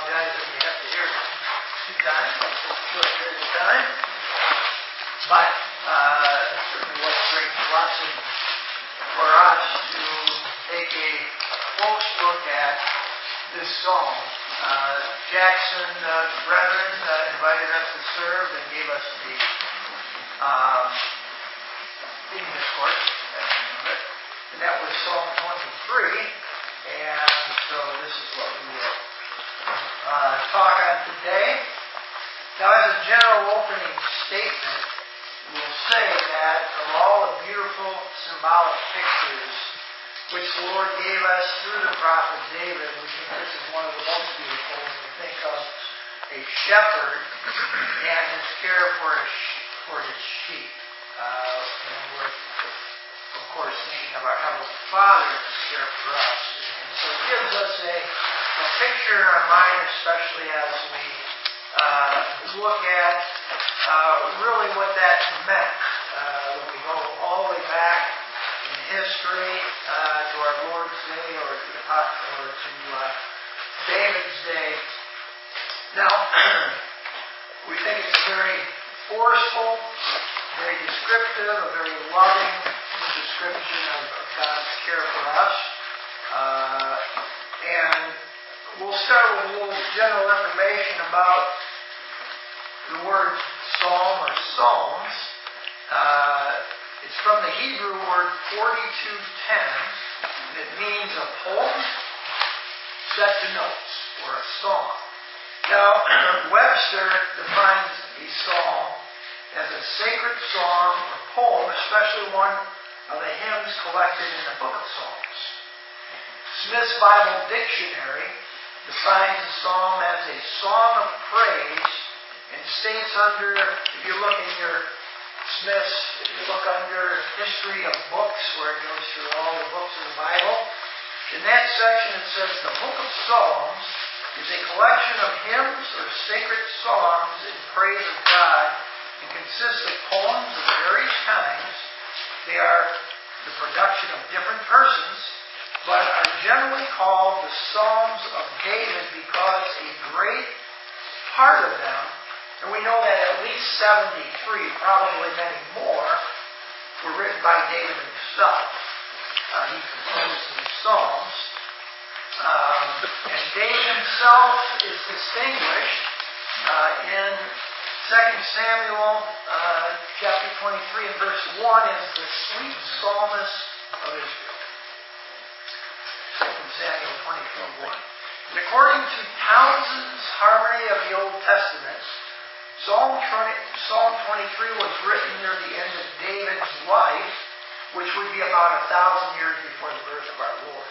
apologize that we have to hear it 2 times in such a short period of time. But it certainly was a great blessing for us to take a close look at this psalm. Jackson Brethren invited us to serve and gave us the theme discourse, and that was Psalm 23. And so this is what we will talk on today. Now, as a general opening statement, we'll say that of all the beautiful symbolic pictures which the Lord gave us through the prophet David, we think this is one of the most beautiful when we think of a shepherd and his care for his sheep. And we're, of course, thinking of our Heavenly Father's care for us. And so it gives us a picture in our mind, especially as we look at really what that meant. When we go all the way back in history to our Lord's day or to David's day. Now, we think it's very forceful, very descriptive, a very loving description of God's care for us. And we'll start with a little general information about the word psalm or psalms. It's from the Hebrew word 4210, and it means a poem set to notes, or a song. Now, Webster defines a psalm as a sacred song or poem, especially one of the hymns collected in the Book of Psalms. Smith's Bible Dictionary defines a psalm as a song of praise and states under, if you look in your Smith's, if you look under history of books, where it goes through all the books of the Bible, in that section it says the Book of Psalms is a collection of hymns or sacred songs in praise of God and consists of poems of various kinds. They are the production of different persons, but are generally called the Psalms of David because a great part of them, and we know that at least 73, probably many more, were written by David himself. He composed these Psalms. And David himself is distinguished in 2 Samuel chapter 23 and verse 1 as the sweet psalmist of Israel. 2 Samuel 23:1. And according to Townsend's Harmony of the Old Testament, Psalm 23 was written near the end of David's life, which would be about 1,000 years before the birth of our Lord.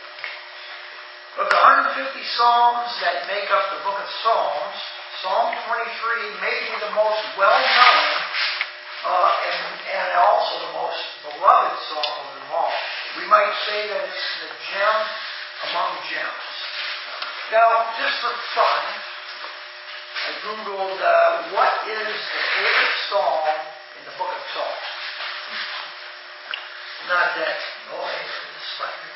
Of the 150 Psalms that make up the Book of Psalms, Psalm 23 may be the most well-known and also the most beloved psalm of them all. We might say that it's the gem among gems. Now, just for fun, I Googled what is the favorite psalm in the Book of Psalms. Not that noise in the spider.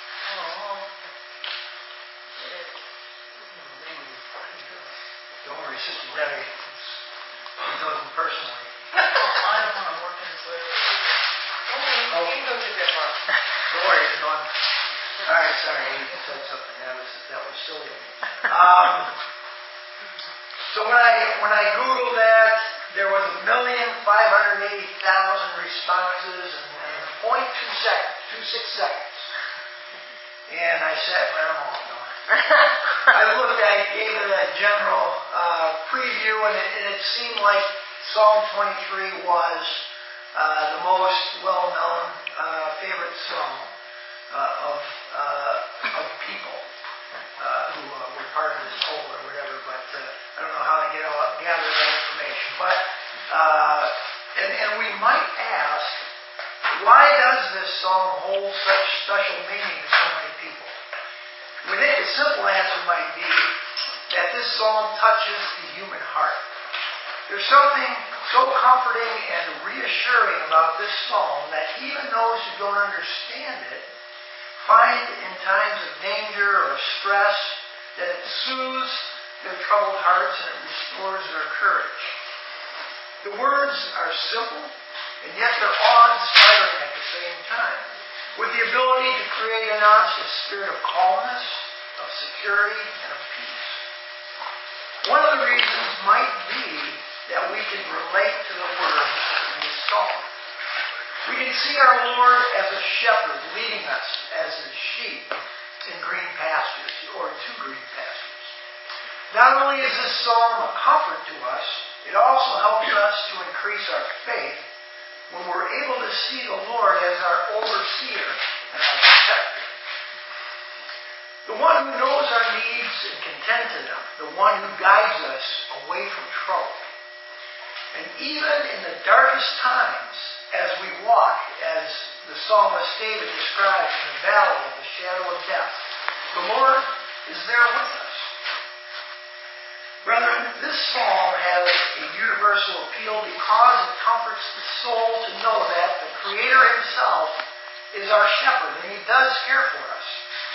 Don't worry, Sister Debbie. She knows him personally. I don't want to work in this way. You can go to that part. Don't worry, it's on. Alright, sorry, I said something. That was silly. So when I Googled that, there was 1,580,000 responses and 0.26 seconds. And I sat around all night. I gave it a general preview, and it seemed like Psalm 23 was the most well-known favorite psalm of people who were part of this poll or whatever. But I don't know how they gather that information. But and we might ask, why does this psalm hold such special meaning to so many people? We think the simple answer might be that this psalm touches the human heart. There's something so comforting and reassuring about this psalm that even those who don't understand it find in times of danger or stress that it soothes their troubled hearts and it restores their courage. The words are simple, and yet they're awe-inspiring at the same time, with the ability to create in us a spirit of calmness, of security, and of peace. One of the reasons might be that we can relate to the words in this psalm. We can see our Lord as a shepherd leading us as his sheep in green pastures, or to green pastures. Not only is this psalm a comfort to us, it also helps us to increase our faith when we're able to see the Lord as our overseer and our protector. The one who knows our needs and can tend to them. The one who guides us away from trouble. And even in the darkest times, as we walk, as the psalmist David describes, in the valley of the shadow of death, the Lord is there with us. Brethren, this psalm has a universal appeal because it comforts the soul to know that the Creator himself is our shepherd, and he does care for us.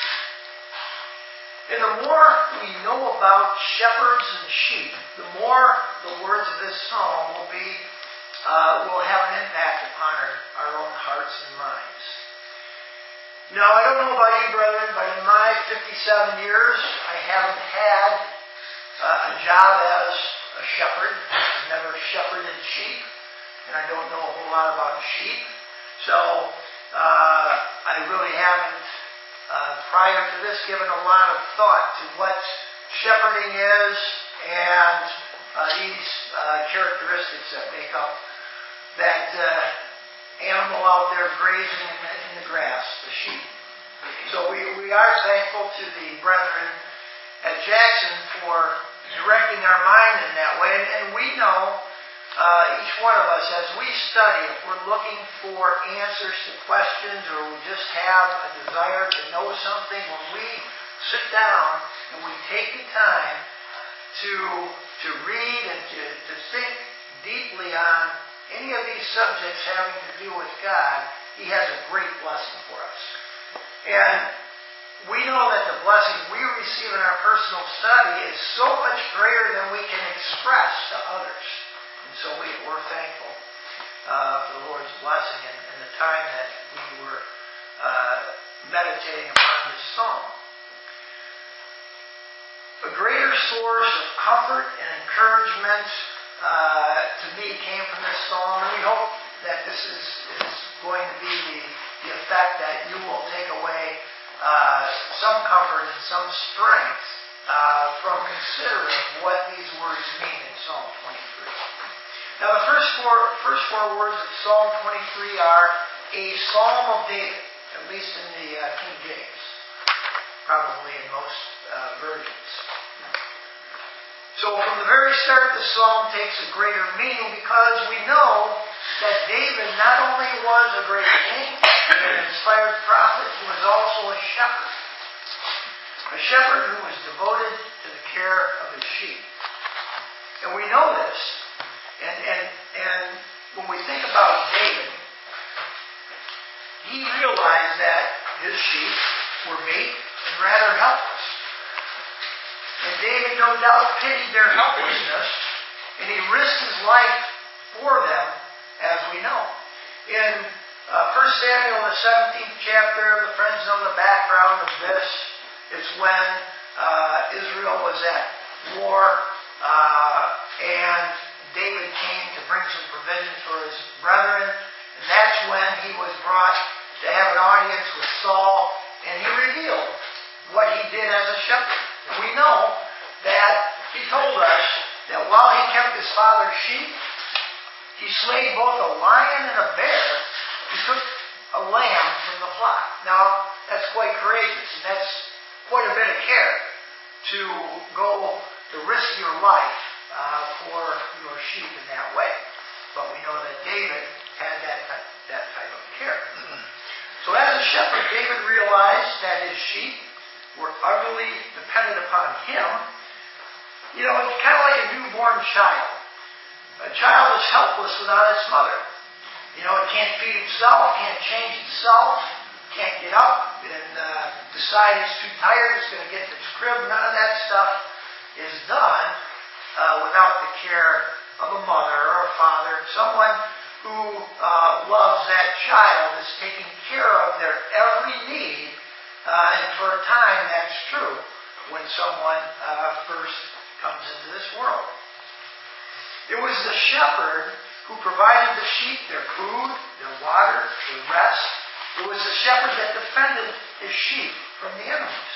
And the more we know about shepherds and sheep, the more the words of this psalm will have an impact upon our own hearts and minds. Now, I don't know about you, brethren, but in my 57 years, I haven't had a job as a shepherd. I've never shepherded sheep, and I don't know a whole lot about sheep. So, I really haven't, prior to this, given a lot of thought to what shepherding is and these characteristics that make up that animal out there grazing in the grass, the sheep. So we are thankful to the brethren at Jackson for directing our mind in that way. And we know, each one of us, as we study, if we're looking for answers to questions or we just have a desire to know something, when we sit down and we take the time to read and to think deeply on any of these subjects having to do with God, he has a great blessing for us. And we know that the blessing we receive in our personal study is so much greater than we can express to others. And so we're thankful for the Lord's blessing and the time that we were meditating upon this psalm. A greater source of comfort and encouragement to me came from this psalm, and we hope that this is going to be the effect that you will take away some comfort and some strength from considering what these words mean in Psalm 23. Now, the first four words of Psalm 23 are a Psalm of David, at least in the King James, probably in most versions. So from the very start, the psalm takes a greater meaning because we know that David not only was a great king and an inspired prophet, he was also a shepherd. A shepherd who was devoted to the care of his sheep. And we know this. And when we think about David, he realized that his sheep were meek and rather helpless. And David no doubt pitied their helplessness, and he risked his life for them, as we know. In 1 Samuel, the 17th chapter, the friends know the background of this. It's when Israel was at war, and David came to bring some provisions for his brethren, and that's when he was brought to have an audience with Saul, and he revealed what he did as a shepherd. And we know that he told us that while he kept his father's sheep, he slayed both a lion and a bear. He took a lamb from the flock. Now, that's quite courageous, and that's quite a bit of care to go to risk your life for your sheep in that way. But we know that David had that type of care. So as a shepherd, David realized that his sheep were utterly dependent upon him. You know, it's kind of like a newborn child. A child is helpless without its mother. You know, it can't feed itself, can't change itself, can't get up and to decide it's too tired, it's going to get in its crib. None of that stuff is done without the care of a mother or a father, someone who loves that child, is taking care of their every need. And for a time, that's true when someone first comes into this world. It was the shepherd who provided the sheep their food, their water, their rest. It was the shepherd that defended his sheep from the enemies.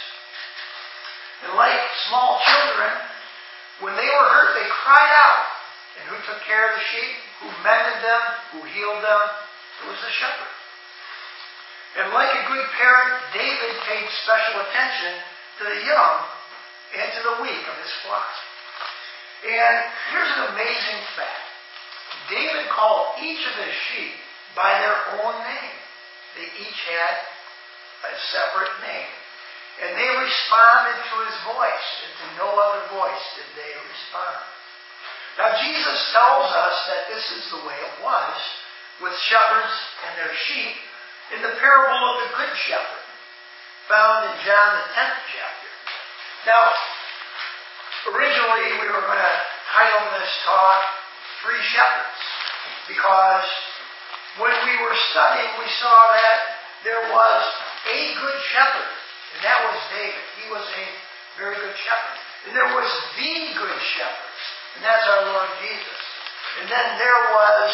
And like small children, when they were hurt, they cried out. And who took care of the sheep? Who mended them? Who healed them? It was the shepherd. And like a good parent, David paid special attention to the young and to the weak of his flock. And here's an amazing fact. David called each of his sheep by their own name. They each had a separate name. And they responded to his voice, and to no other voice did they respond. Now Jesus tells us that this is the way it was with shepherds and their sheep in the parable of the Good Shepherd, found in John the 10th chapter. Now, originally we were going to title this talk, Three Shepherds, because when we were studying, we saw that there was a good shepherd, and that was David. He was a very good shepherd. And there was the good shepherd, and that's our Lord Jesus. And then there was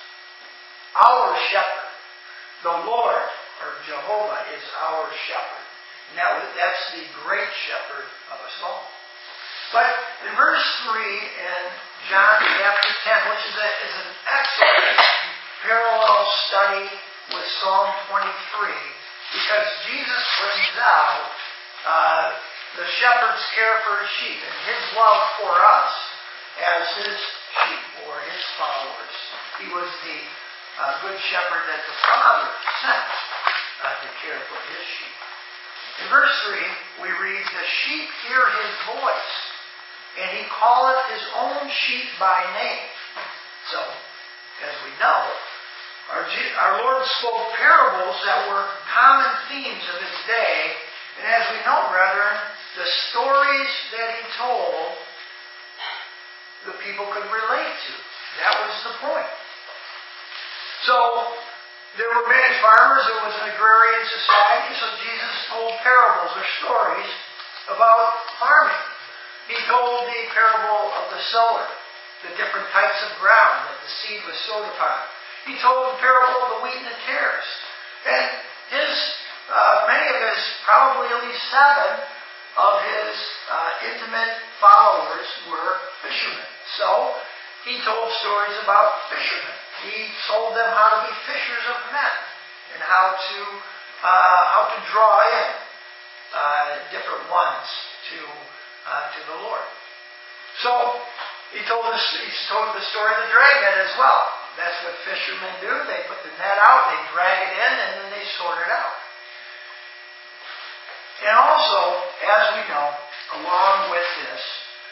our shepherd. The Lord, or Jehovah, is our shepherd. And that's the great shepherd of us all. But in verse 3 in John chapter 10, which is an excellent parallel study with Psalm 23, because Jesus brings out the shepherd's care for his sheep and his love for us as his sheep or his followers. He was the good shepherd that the Father sent to care for his sheep. In verse 3, we read, "The sheep hear his voice, and he calleth his own sheep by name." So, as we know, our Lord spoke parables that were common themes of his day. And as we know, brethren, the stories that he told, the people could relate to. That was the point. So, there were many farmers. It was an agrarian society. So Jesus told parables or stories about farming. He told the parable of the sower, the different types of ground that the seed was sowed upon. He told the parable of the wheat and the tares. And many of his, probably at least 7 of his intimate followers were fishermen. So he told stories about fishermen. He told them how to be fishers of men and how to draw in different ones to the Lord. So he told the story of the dragnet as well. That's what fishermen do. They put the net out, they drag it in, and then they sort it out. And also, as we know, along with this,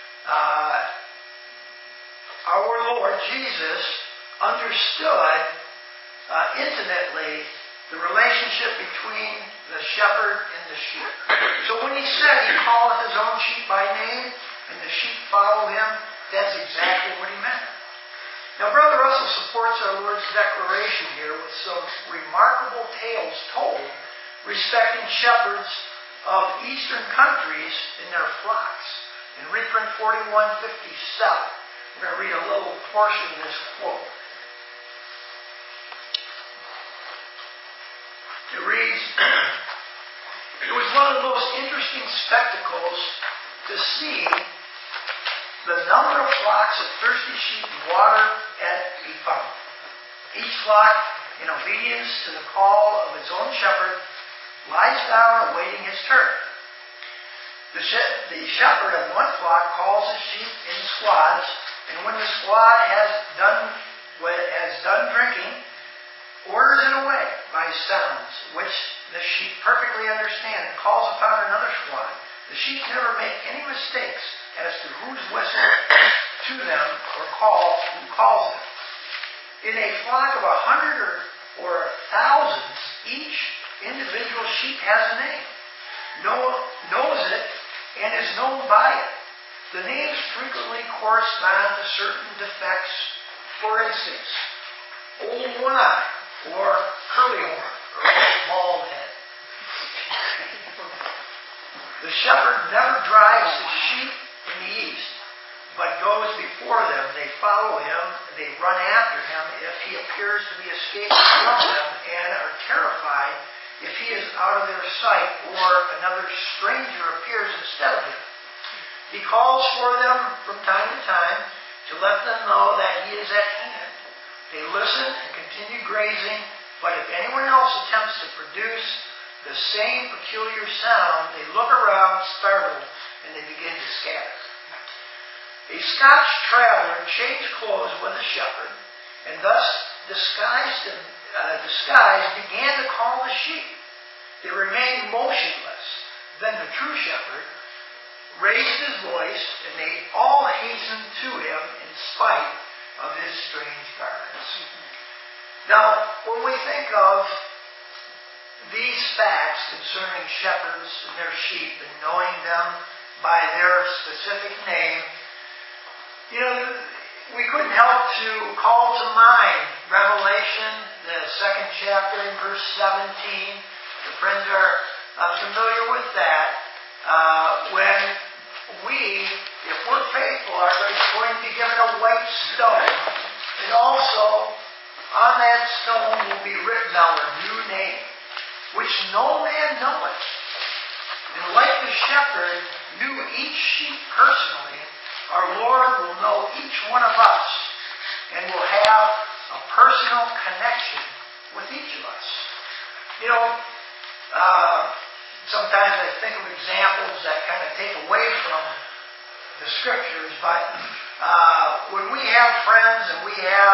our Lord Jesus understood intimately the relationship between the shepherd and the sheep. So when he said he called his own sheep by name and the sheep follow him, that's exactly what he meant. Now, Brother Russell supports our Lord's declaration here with some remarkable tales told respecting shepherds of eastern countries in their flocks. In reprint 4157, we're going to read a little portion of this quote. It reads, "It was one of the most interesting spectacles to see the number of flocks of thirsty sheep and water at be found. Each flock, in obedience to the call of its own shepherd, lies down awaiting his turn. The shepherd of one flock calls his sheep in squads, and when the squad has done drinking, orders it away by sounds, which the sheep perfectly understand, and calls upon another squad. The sheep never make any mistakes as to whose whistle to them or who calls them. In a flock of 100 or 1,000, each individual sheep has a name. and is known by it. The names frequently correspond to certain defects. For instance, old one eye, or curly horn, or bald head. The shepherd never drives his sheep in the east, but goes before them. They follow him, they run after him if he appears to be escaping from them, and are terrified if he is out of their sight or another stranger appears instead of him. He calls for them from time to time to let them know that he is at hand. They listen and continue grazing, but if anyone else attempts to produce the same peculiar sound, they look around startled and they begin to scatter. A Scotch traveler changed clothes with a shepherd, and thus disguised began to call the sheep. They remained motionless. Then the true shepherd raised his voice, and they all hastened to him in spite of his strange garments. Now, when we think of these facts concerning shepherds and their sheep and knowing them by their specific name, we couldn't help to call to mind Revelation, the 2nd chapter, in verse 17. The friends are familiar with that. When we, if we're faithful, are going to be given a white stone. And also, on that stone will be written our new name, which no man knoweth. And like the shepherd knew each sheep personally, our Lord will know each one of us and will have a personal connection with each of us. Sometimes I think of examples that kind of take away from the Scriptures, but when we have friends and we have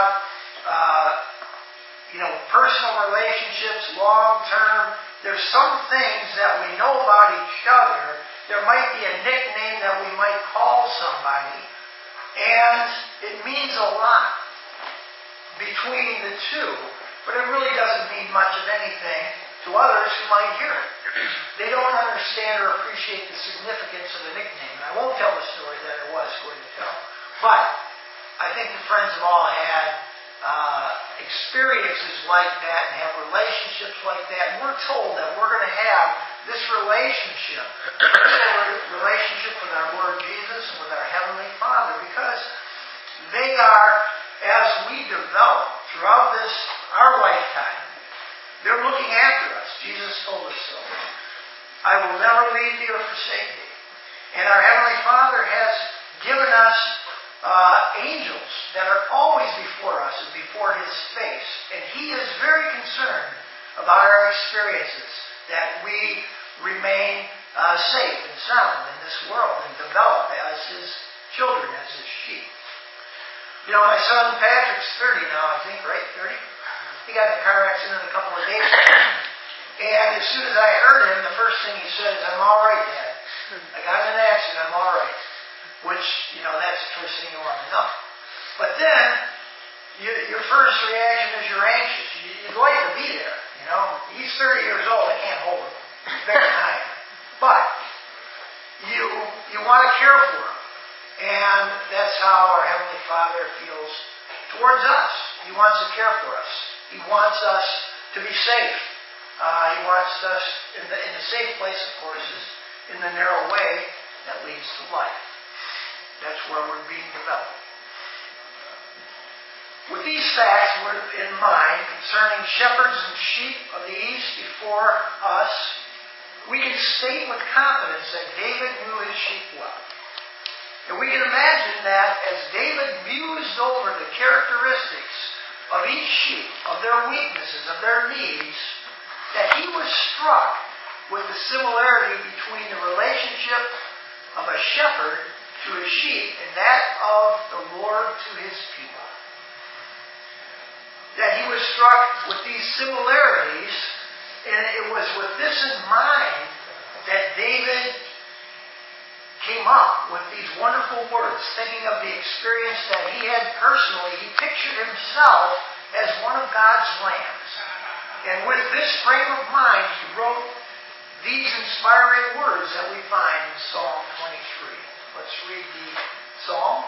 personal relationships, long-term, there's some things that we know about each other. There might be a nickname that we might call somebody, and it means a lot between the two, but it really doesn't mean much of anything to others who might hear it. They don't understand or appreciate the significance of the nickname. I won't tell the story that I was going to tell, but I think the friends have all had experiences like that and have relationships like that. And we're told that we're going to have this relationship with our Lord Jesus and with our Heavenly Father, because they are, as we develop throughout our lifetime, they're looking after us. Jesus told us so. I will never leave thee or forsake thee. And our Heavenly Father has given us angels that are always before us and before His face. And He is very concerned about our experiences, that we remain safe and sound in this world and develop as His children, as His sheep. My son Patrick's 30 now, I think, right? 30? He got in a car accident a couple of days ago. And as soon as I heard him, the first thing he said is, "I'm all right, Dad. I got in an accident, I'm all right." Which, that's the first thing you want to know. But then, your first reaction is you're anxious. You'd like to be there, He's 30 years old, I can't hold him. He's bigger than I am. But, you want to care for him. And that's how our Heavenly Father feels towards us. He wants to care for us. He wants us to be safe. He wants us in the safe place, of course, is in the narrow way that leads to life. That's where we're being developed. With these facts in mind concerning shepherds and sheep of the East before us, we can state with confidence that David knew his sheep well. And we can imagine that as David mused over the characteristics of each sheep, of their weaknesses, of their needs, that he was struck with the similarity between the relationship of a shepherd to his sheep and that of the Lord to His people. That he was struck with these similarities, and it was with this in mind that David came up with these wonderful words, thinking of the experience that he had personally. He pictured himself as one of God's lambs. And with this frame of mind, he wrote these inspiring words that we find in Psalm 23. Let's read the psalm.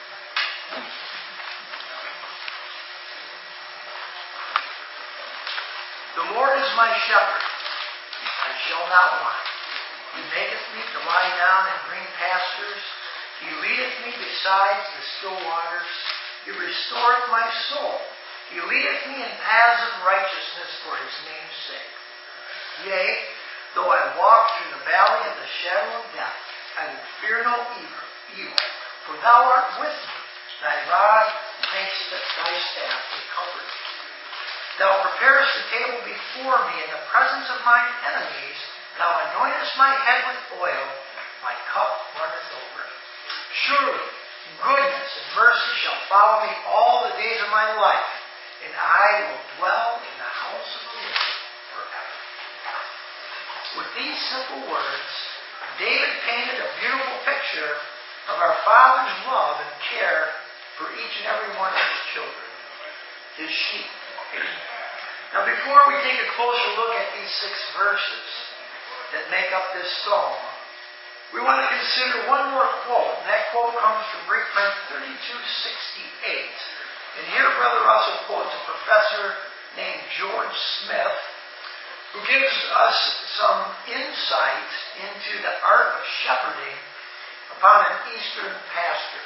The Lord is my shepherd, I shall not want. He maketh me to lie down in green pastures. He leadeth me beside the still waters. He restoreth my soul. He leadeth me in paths of righteousness for his name's sake. Yea, though I walk through the valley of the shadow of death, I will fear no evil, for thou art with me. Thy rod and thy staff they comfort me. Thou preparest the table before me in the presence of mine enemies. Thou anointest my head with oil. My cup runneth over. Surely goodness and mercy shall follow me all the days of my life, and I will dwell in the house of the Lord forever. With these simple words, David painted a beautiful picture of our Father's love and care for each and every one of his children, his sheep. Now, before we take a closer look at these 6 verses that make up this psalm, we want to consider one more quote, and that quote comes from reprint 3268. And here Brother Russell quotes a professor named George Smith, who gives us some insight into the art of shepherding upon an eastern pasture.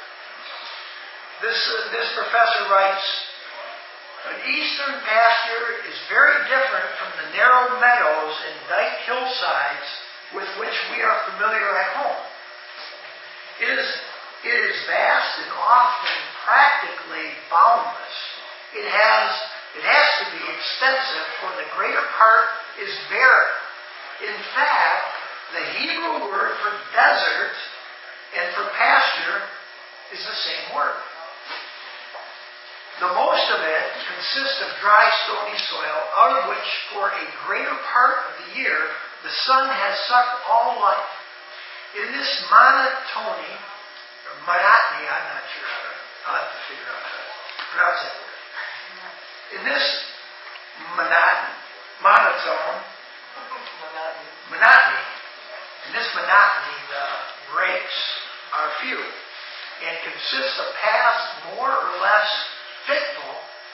This professor writes, an eastern pasture is very different from the narrow meadows and diked hillsides with which we are familiar at home. It is vast and often practically boundless. It has to be extensive, for the greater part is barren. In fact, the Hebrew word for desert and for pasture is the same word. The most of it consists of dry, stony soil, out of which for a greater part of the year the sun has sucked all life. In this monotony, or monotony, I'm not sure I'll have to figure out how to pronounce that word. In this monotony, the breaks are few and consists of paths more or less fitful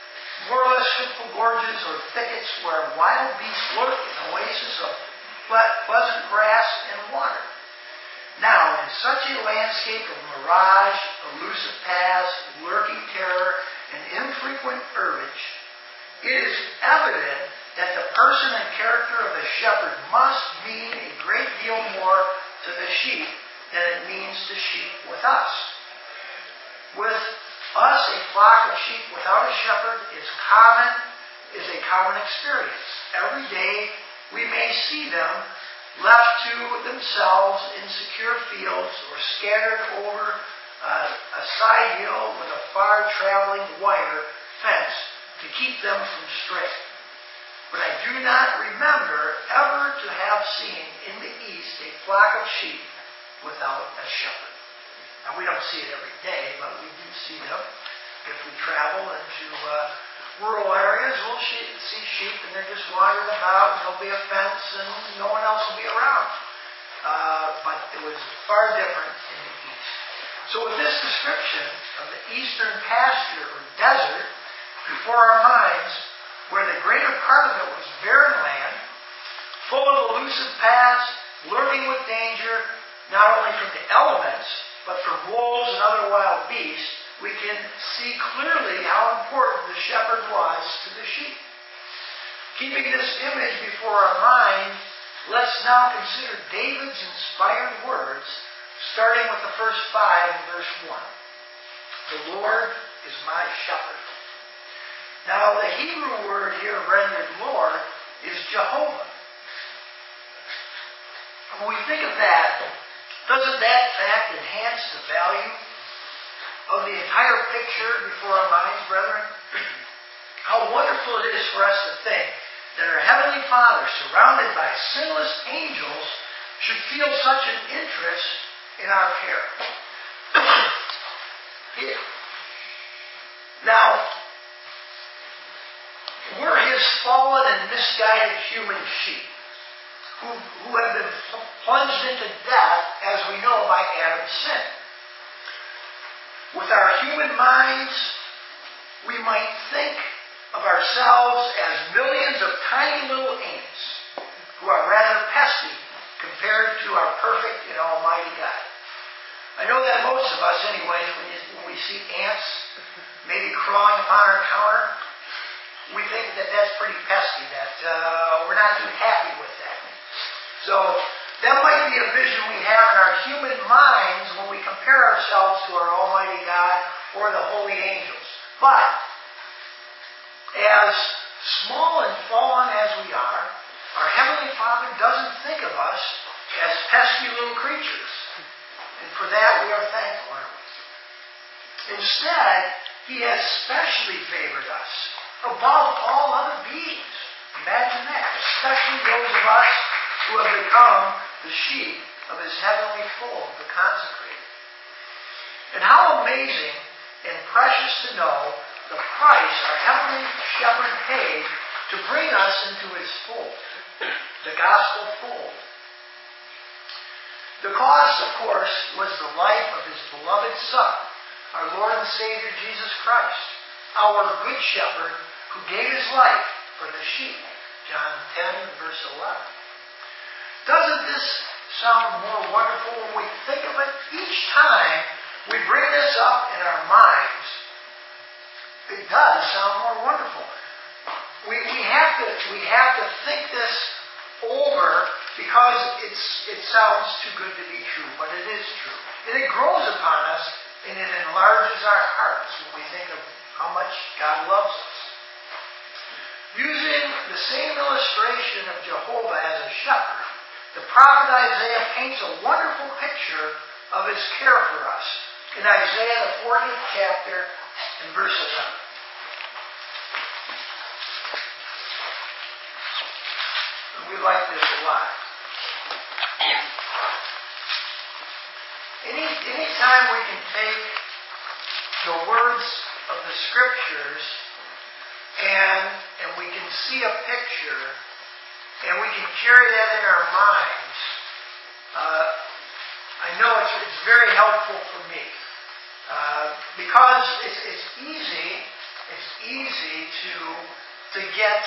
gorges or thickets where wild beasts lurk in oases of pleasant grass and water. Now, in such a landscape of mirage, elusive paths, lurking terror, and infrequent herbage, it is evident that the person and character of the shepherd must mean a great deal more to the sheep than it means to sheep with us. With us, a flock of sheep without a shepherd is a common experience. Every day we may see them left to themselves in secure fields or scattered over a side hill with a far-traveling wire fence to keep them from straying. But I do not remember ever to have seen in the East a flock of sheep without a shepherd. Now, we don't see it every day, but we do see them. If we travel into rural areas, we'll see sheep, and they're just wandering about, and there'll be a fence, and no one else will be around. But it was far different in the East. So with this description of the eastern pasture or desert before our minds, where the greater part of it was barren land, full of elusive paths, lurking with danger, not only from the elements, but from wolves and other wild beasts, we can see clearly how important the shepherd was to the sheep. Keeping this image before our mind, let's now consider David's inspired words, starting with the first 5 in verse 1. The Lord is my shepherd. Now, the Hebrew word here rendered Lord is Jehovah. When we think of that, doesn't that fact enhance the value of the entire picture before our minds, brethren? How wonderful it is for us to think that our Heavenly Father, surrounded by sinless angels, should feel such an interest in our care. Now, we're His fallen and misguided human sheep, who have been plunged into death, as we know, by Adam's sin. With our human minds, we might think of ourselves as millions of tiny little ants who are rather pesky compared to our perfect and almighty God. I know that most of us, anyways, when we see ants maybe crawling upon our counter, we think that that's pretty pesky, that we're not too happy with that. So that might be a vision we have in our human minds when we compare ourselves to our Almighty God or the holy angels. But as small and fallen as we are, our Heavenly Father doesn't think of us as pesky little creatures. And for that we are thankful, aren't we? Instead, He has specially favored us above all other beings. Imagine that. Especially those of us who have become the sheep of His heavenly fold, the consecrated. And how amazing and precious to know the price our Heavenly Shepherd paid to bring us into His fold, the gospel fold. The cost, of course, was the life of His beloved Son, our Lord and Savior Jesus Christ, our Good Shepherd who gave His life for the sheep. John 10, verse 11. Doesn't this sound more wonderful when we think of it? Each time we bring this up in our minds, it does sound more wonderful. We have to think this over because it sounds too good to be true, but it is true. And it grows upon us and it enlarges our hearts when we think of how much God loves us. Using the same illustration of Jehovah as a shepherd, the prophet Isaiah paints a wonderful picture of His care for us in Isaiah, the 40th chapter, and verse 11. We like this a lot. Anytime we can take the words of the Scriptures and we can see a picture and we can carry that in our minds, I know it's very helpful for me. Because it's easy to get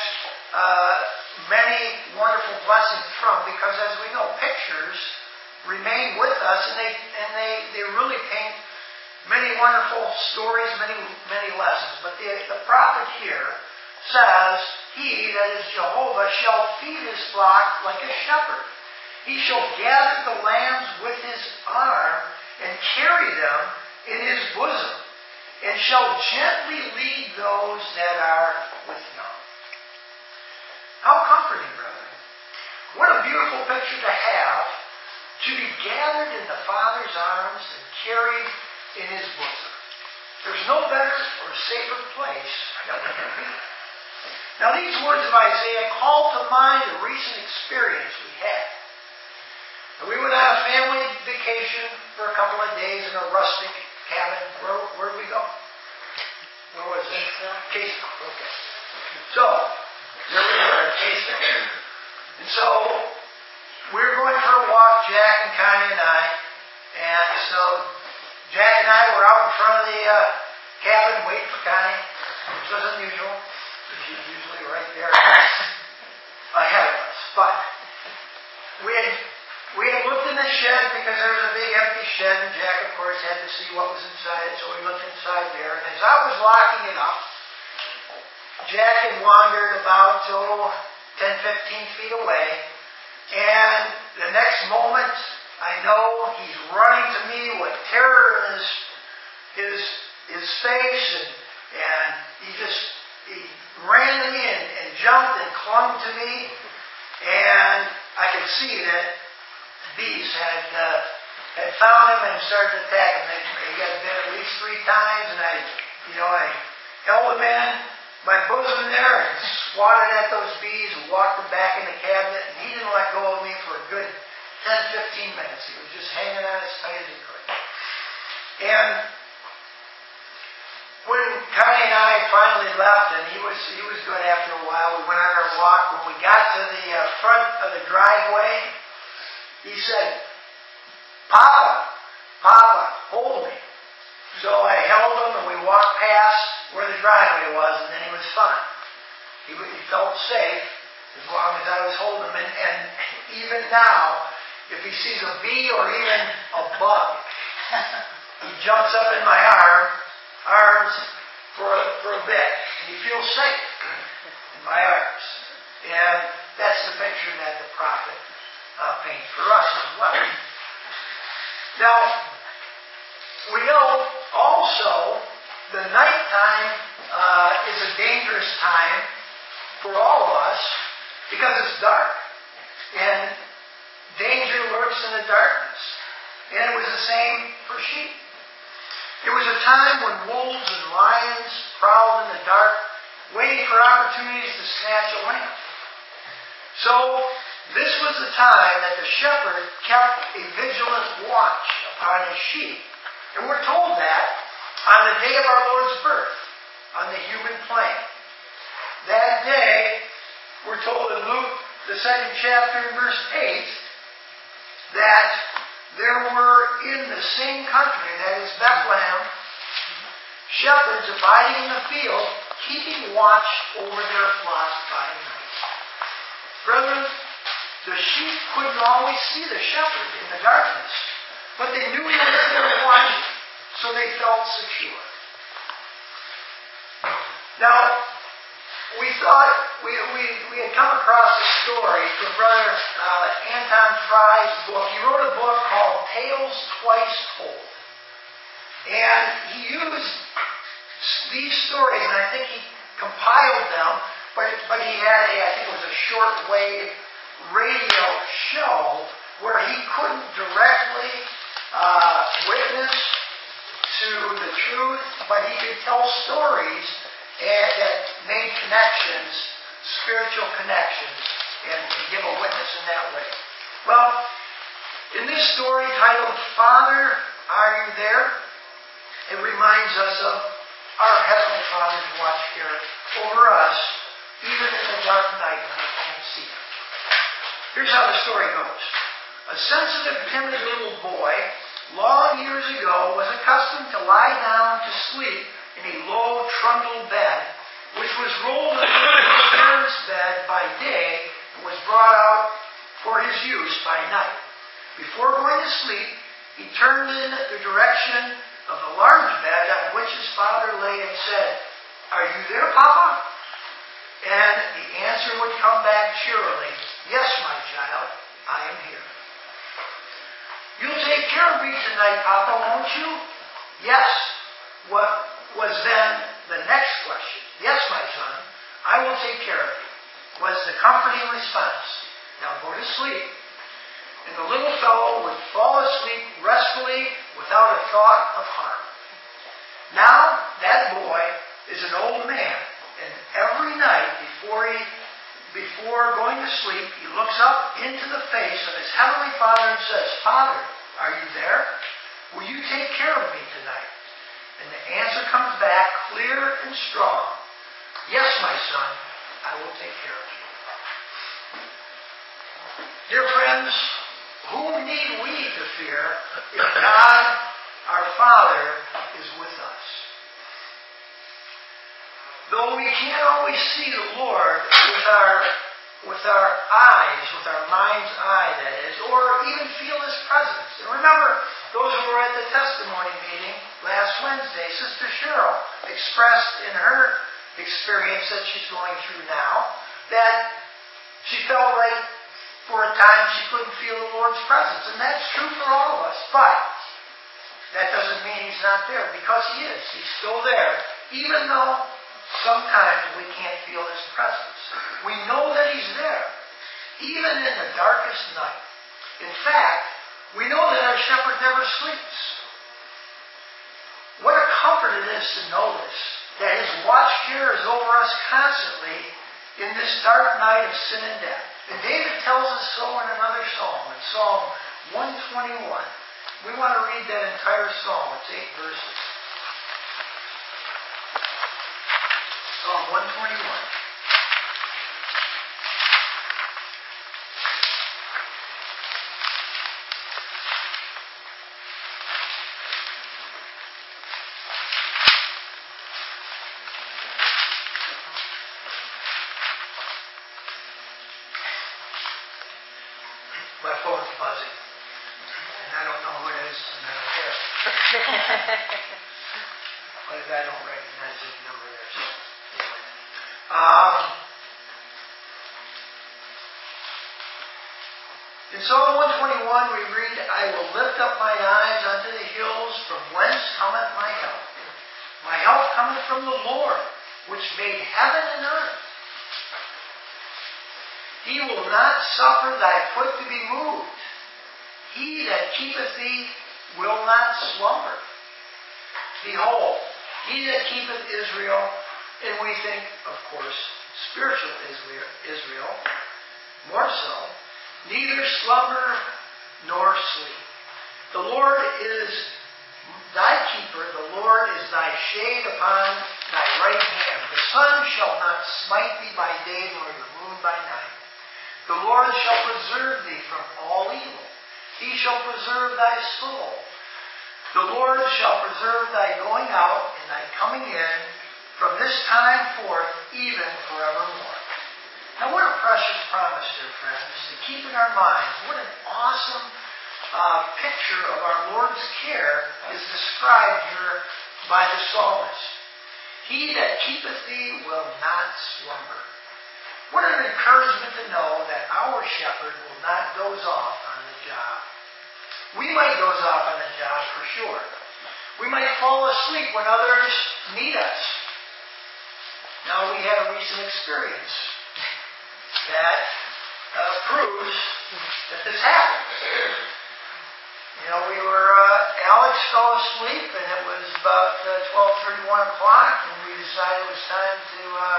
many wonderful blessings from, because as we know, pictures remain with us and they really paint many wonderful stories, many lessons. But the prophet here says, He, that is Jehovah, shall feed His flock like a shepherd. He shall gather the lambs with His arm and carry them in His bosom, and shall gently lead those that are with young. How comforting, brethren. What a beautiful picture to have, to be gathered in the Father's arms and carried in His bosom. There's no better or safer place that we can be. Now, these words of Isaiah call to mind a recent experience we had. We went on a family vacation for a couple of days in a rustic cabin. Where did we go? Where was it? Caseville. Okay. So, there we were at Caseville. And so, we were going for a walk, Jack and Connie and I. And so, Jack and I were out in front of the cabin waiting for Connie, which was unusual. She's usually right there ahead of us. But we had looked in the shed because there was a big empty shed, and Jack, of course, had to see what was inside it, so we looked inside there. And as I was locking it up, Jack had wandered about 10-15 feet away, and the next moment, I know he's running to me with terror in his face, and he ran to me and jumped and clung to me, and I could see that bees had found him and started attacking him. He got bit at least 3 times, and I held him in my bosom there and swatted at those bees and walked them back in the cabinet, and he didn't let go of me for a good 10-15 minutes. He was just hanging on as tight as he could. And when Connie and I finally left, and he was good after a while. We went on our walk. When we got to the front of the driveway, he said, Papa, hold me. So I held him, and we walked past where the driveway was, and then he was fine. He felt safe as long as I was holding him. And even now, if he sees a bee or even a bug, he jumps up in my arms for a bit. And he feels safe in my arms. And that's the picture that the prophet paints for us as well. Now, we know also the nighttime is a dangerous time for all of us because it's dark. And danger lurks in the darkness. And it was the same for sheep. It was a time when wolves and lions prowled in the dark, waiting for opportunities to snatch a lamb. So, this was the time that the shepherd kept a vigilant watch upon his sheep. And we're told that on the day of our Lord's birth, on the human plane. That day, we're told in Luke, the 2nd chapter, verse 8, that there were in the same country, that is Bethlehem, shepherds abiding in the field, keeping watch over their flocks by night. Brethren, the sheep couldn't always see the shepherd in the darkness, but they knew he was there watching, so they felt secure. Now, we thought we had come across a story from Brother Anton Fry's book. He wrote a book called Tales Twice Told. And he used these stories, and I think he compiled them, but he had I think it was a shortwave radio show where he couldn't directly witness to the truth, but he could tell stories that made connections, spiritual connections, and give a witness in that way. Well, in this story titled, Father, Are You There? It reminds us of our Heavenly Father's watch care over us, even in the dark night when we can't see Him. Here's how the story goes. A sensitive, timid little boy, long years ago, was accustomed to lie down to sleep in a low, trundle bed, which was rolled into his parents' bed by day and was brought out for his use by night. Before going to sleep, he turned in the direction of the large bed on which his father lay and said, "Are you there, Papa?" And the answer would come back cheerily, "Yes, my child, I am here." "You'll take care of me tonight, Papa, won't you?" "Yes." What was then the next question. "Yes, my son, I will take care of you," was the comforting response. "Now go to sleep." And the little fellow would fall asleep restfully without a thought of harm. Now, that boy is an old man, and every night before going to sleep, he looks up into the face of his Heavenly Father and says, "Father, are you there? Will you take care of me tonight?" And the answer comes back clear and strong. "Yes, my son, I will take care of you." Dear friends, whom need we to fear if God, our Father, is with us? Though we can't always see the Lord with our eyes, with our mind's eye, that is, or even feel His presence. And remember, those who were at the testimony meeting last Wednesday, Sister Cheryl expressed in her experience that she's going through now, that she felt like for a time she couldn't feel the Lord's presence. And that's true for all of us. But that doesn't mean He's not there, because He is. He's still there, even though sometimes we can't feel His presence. We know that He's there, even in the darkest night. In fact, we know that our shepherd never sleeps. What a comfort it is to know this, that His watch care is over us constantly in this dark night of sin and death. And David tells us so in another psalm, in Psalm 121. We want to read that entire psalm. It's 8 verses. Psalm 121. My phone's buzzing, and I don't know who it is, and I don't care. But if I don't recognize any number there. So, in Psalm 121 we read, I will lift up mine eyes unto the hills, from whence cometh my help. My help cometh from the Lord, which made heaven and earth. He will not suffer thy foot to be moved. He that keepeth thee will not slumber. Behold, he that keepeth Israel, and we think, of course, spiritual Israel, more so, neither slumber nor sleep. The Lord is thy keeper, the Lord is thy shade upon thy right hand. The sun shall not smite thee by day, nor the moon by night. The Lord shall preserve thee from all evil. He shall preserve thy soul. The Lord shall preserve thy going out and thy coming in from this time forth, even forevermore. Now what a precious promise, dear friends, to keep in our minds. What an awesome picture of our Lord's care is described here by the psalmist. He that keepeth thee will not slumber. What an encouragement to know that our shepherd will not doze off on the job. We might doze off on the job for sure. We might fall asleep when others need us. Now we had a recent experience that proves that this happens. You know, Alex fell asleep and it was about 12:30, 1 o'clock, and we decided it was time to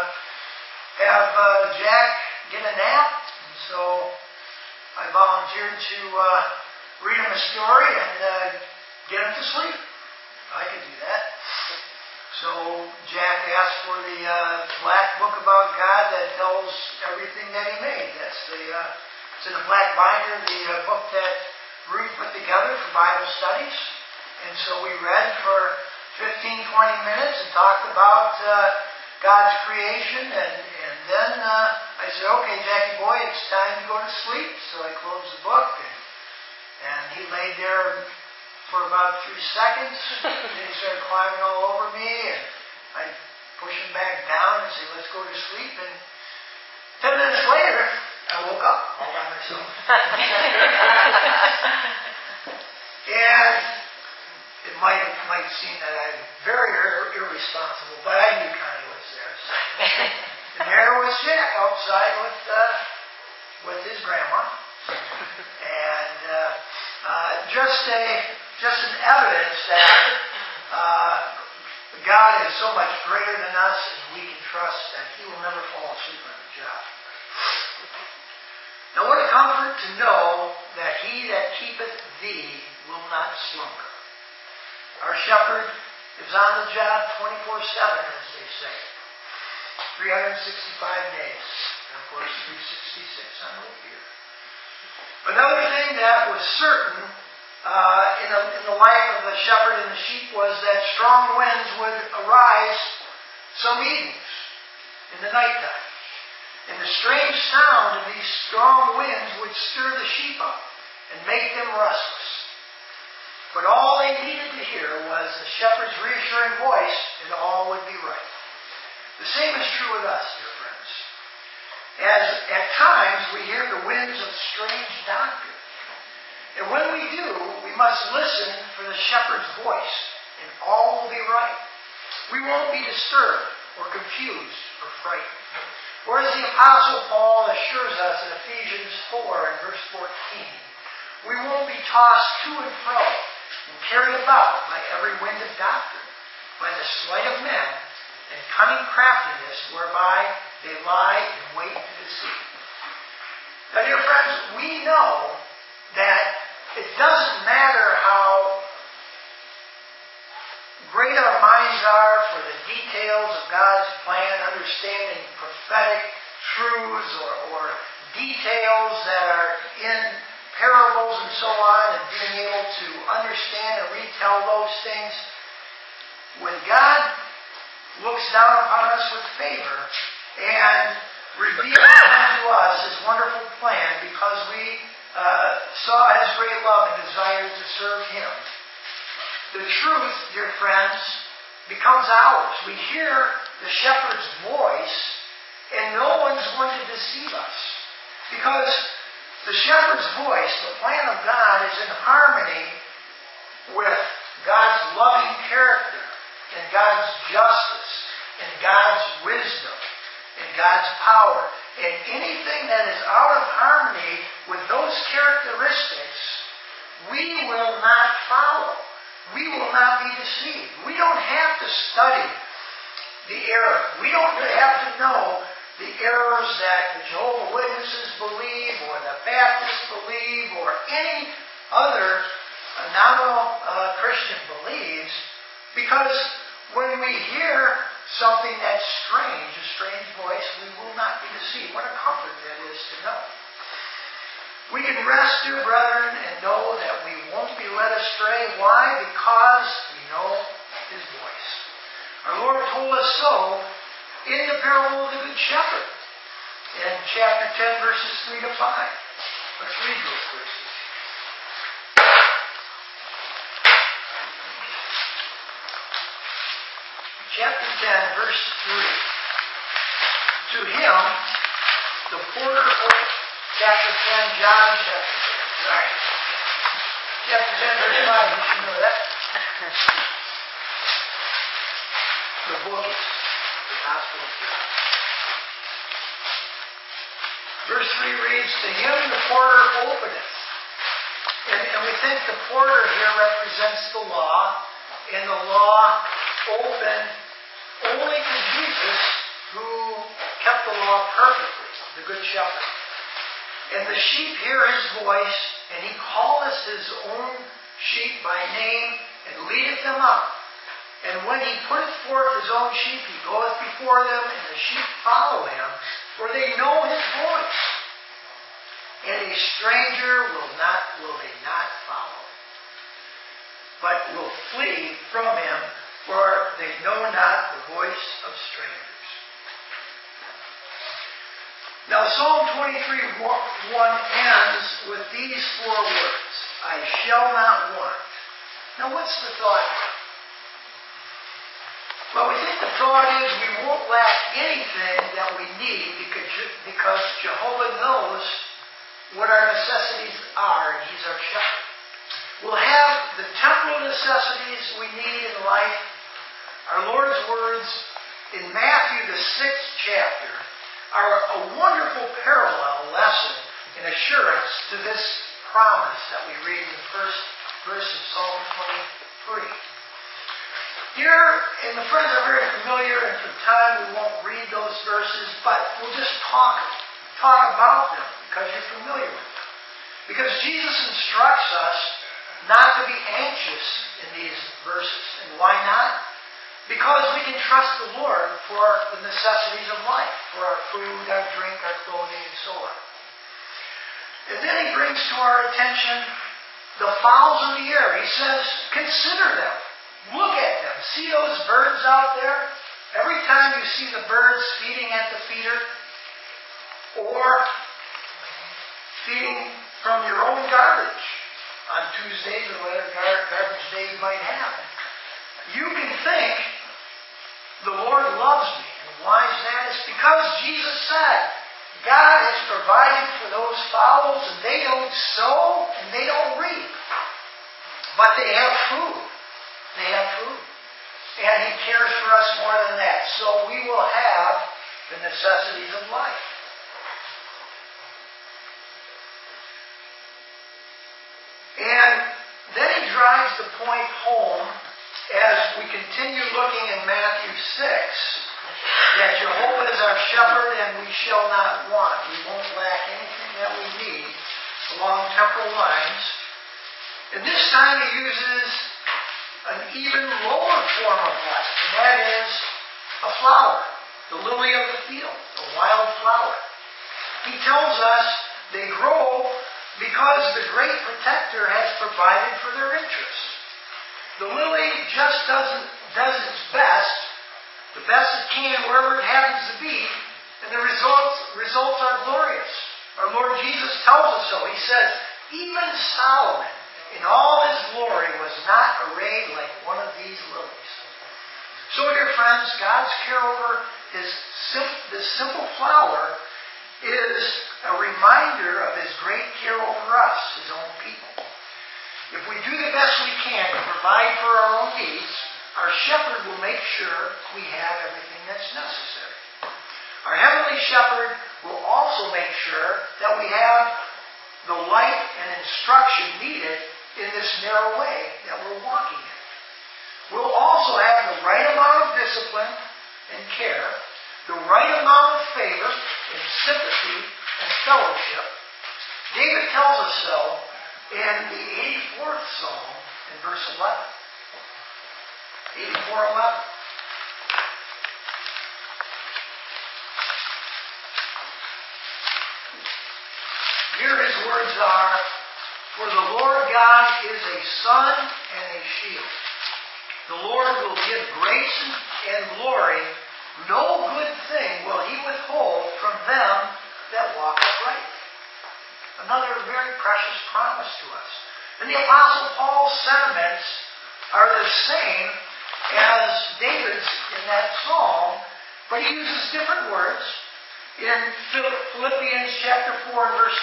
have Jack get a nap. And so I volunteered to read him a story and get him to sleep. I could do that. So Jack asked for the black book about God that tells everything that he made. It's in a black binder, the book that Ruth put together for Bible studies. And so we read for 15, 20 minutes and talked about God's creation, and then I said, okay, Jackie boy, it's time to go to sleep. So I closed the book, and he laid there for about 3 seconds. Then he started climbing all over me, and I push him back down and say, let's go to sleep. And 10 minutes later, I woke up all by myself. And it might seem that I'm very irresponsible, but I knew Connie was there. So. And there was Jack outside with his grandma, and just an evidence that God is so much greater than us, and we can trust that He will never fall asleep on the job. Now, what a comfort to know that He that keepeth thee will not slumber. Our shepherd is on the job 24/7, as they say. 365 days. And of course, 366 on leap year. Another thing that was certain in the life of the shepherd and the sheep was that strong winds would arise some evenings in the nighttime. And the strange sound of these strong winds would stir the sheep up and make them restless. But all they needed to hear was the shepherd's reassuring voice, and all would be right. The same is true with us, dear friends. As at times we hear the winds of strange doctrine. And when we do, we must listen for the shepherd's voice, and all will be right. We won't be disturbed or confused or frightened. Or as the Apostle Paul assures us in Ephesians 4 and verse 14, we won't be tossed to and fro and carried about by every wind of doctrine, by the sleight of men and cunning craftiness whereby they lie in wait to deceive. Now, dear friends, we know that it doesn't matter how great our minds are for the details of God's plan, understanding prophetic truths or details that are in parables and so on, and being able to understand and retell those things. When God looks down upon us with favor and reveals unto us His wonderful plan because we saw His great love and desired to serve Him, the truth, dear friends, becomes ours. We hear the shepherd's voice, and no one's going to deceive us. Because the shepherd's voice, the plan of God, is in harmony with God's loving character, and God's justice, and God's wisdom, and God's power. And anything that is out of harmony with those characteristics, we will not follow. We will not be deceived. We don't have to study the error. We don't have to know the errors that the Jehovah's Witnesses believe, or the Baptists believe, or any other nominal Christian believes, because when we hear something that's strange, a strange voice, we will not be deceived. What a comfort that is to know. We can rest, dear brethren, and know that we won't be led astray. Why? Because we know His voice. Our Lord told us so in the parable of the Good Shepherd in chapter 10, verses 3 to 5. Let's read those verses. Chapter 10, verse 3. To him, the porter opened. Chapter 10, John chapter 10. Sorry. Chapter 10, verse 5. You should know that. The book is the Gospel of John. Verse 3 reads, to him the porter openeth. And we think the porter here represents the law, and the law opened only to Jesus, who kept the law perfectly, the Good Shepherd. And the sheep hear His voice, and He calleth His own sheep by name, and leadeth them up. And when He putteth forth His own sheep, He goeth before them, and the sheep follow Him, for they know His voice. And a stranger will they not follow, but will flee from him, for they know not the voice of strangers. Now Psalm 23:1 ends with these 4 words, I shall not want. Now what's the thought? Well, we think the thought is we won't lack anything that we need because Jehovah knows what our necessities are, and He's our shepherd. We'll have the temporal necessities we need in life. Our Lord's words in Matthew, the 6th chapter, are a wonderful parallel lesson and assurance to this promise that we read in the first verse of Psalm 23. Here, and the friends are very familiar, and for time we won't read those verses, but we'll just talk about them because you're familiar with them. Because Jesus instructs us not to be anxious in these verses. And why not? Because we can trust the Lord for the necessities of life, for our food, our drink, our clothing, and so on. And then He brings to our attention the fowls of the air. He says, consider them. Look at them. See those birds out there? Every time you see the birds feeding at the feeder, or feeding from your own garbage on Tuesdays or whatever garbage day you might have, you can think, the Lord loves me. And why is that? It's because Jesus said, God has provided for those fowls, and they don't sow and they don't reap. But they have food. They have food. And He cares for us more than that. So we will have the necessities of life. And then He drives the point home as we continue looking in Matthew 6, that Jehovah is our shepherd and we shall not want. We won't lack anything that we need along temporal lines. And this time He uses an even lower form of life, and that is a flower, the lily of the field, a wild flower. He tells us they grow because the great protector has provided for their interest. The lily just does its best, the best it can wherever it happens to be, and the results are glorious. Our Lord Jesus tells us so. He says, even Solomon in all his glory was not arrayed like one of these lilies. So, dear friends, God's care over this simple flower is a reminder of His great care over us, His own people. If we do the best we can to provide for our own needs, our shepherd will make sure we have everything that's necessary. Our heavenly shepherd will also make sure that we have the light and instruction needed in this narrow way that we're walking in. We'll also have the right amount of discipline and care, the right amount of favor and sympathy and fellowship. David tells us so in the 84th Psalm in verse 11. 84:11. Here his words are, for the Lord God is a sun and a shield. The Lord will give grace and glory. No good thing will He withhold from them that walk uprightly. Another very precious promise to us. And the Apostle Paul's sentiments are the same as David's in that psalm, but he uses different words. In Philippians chapter 4 and verse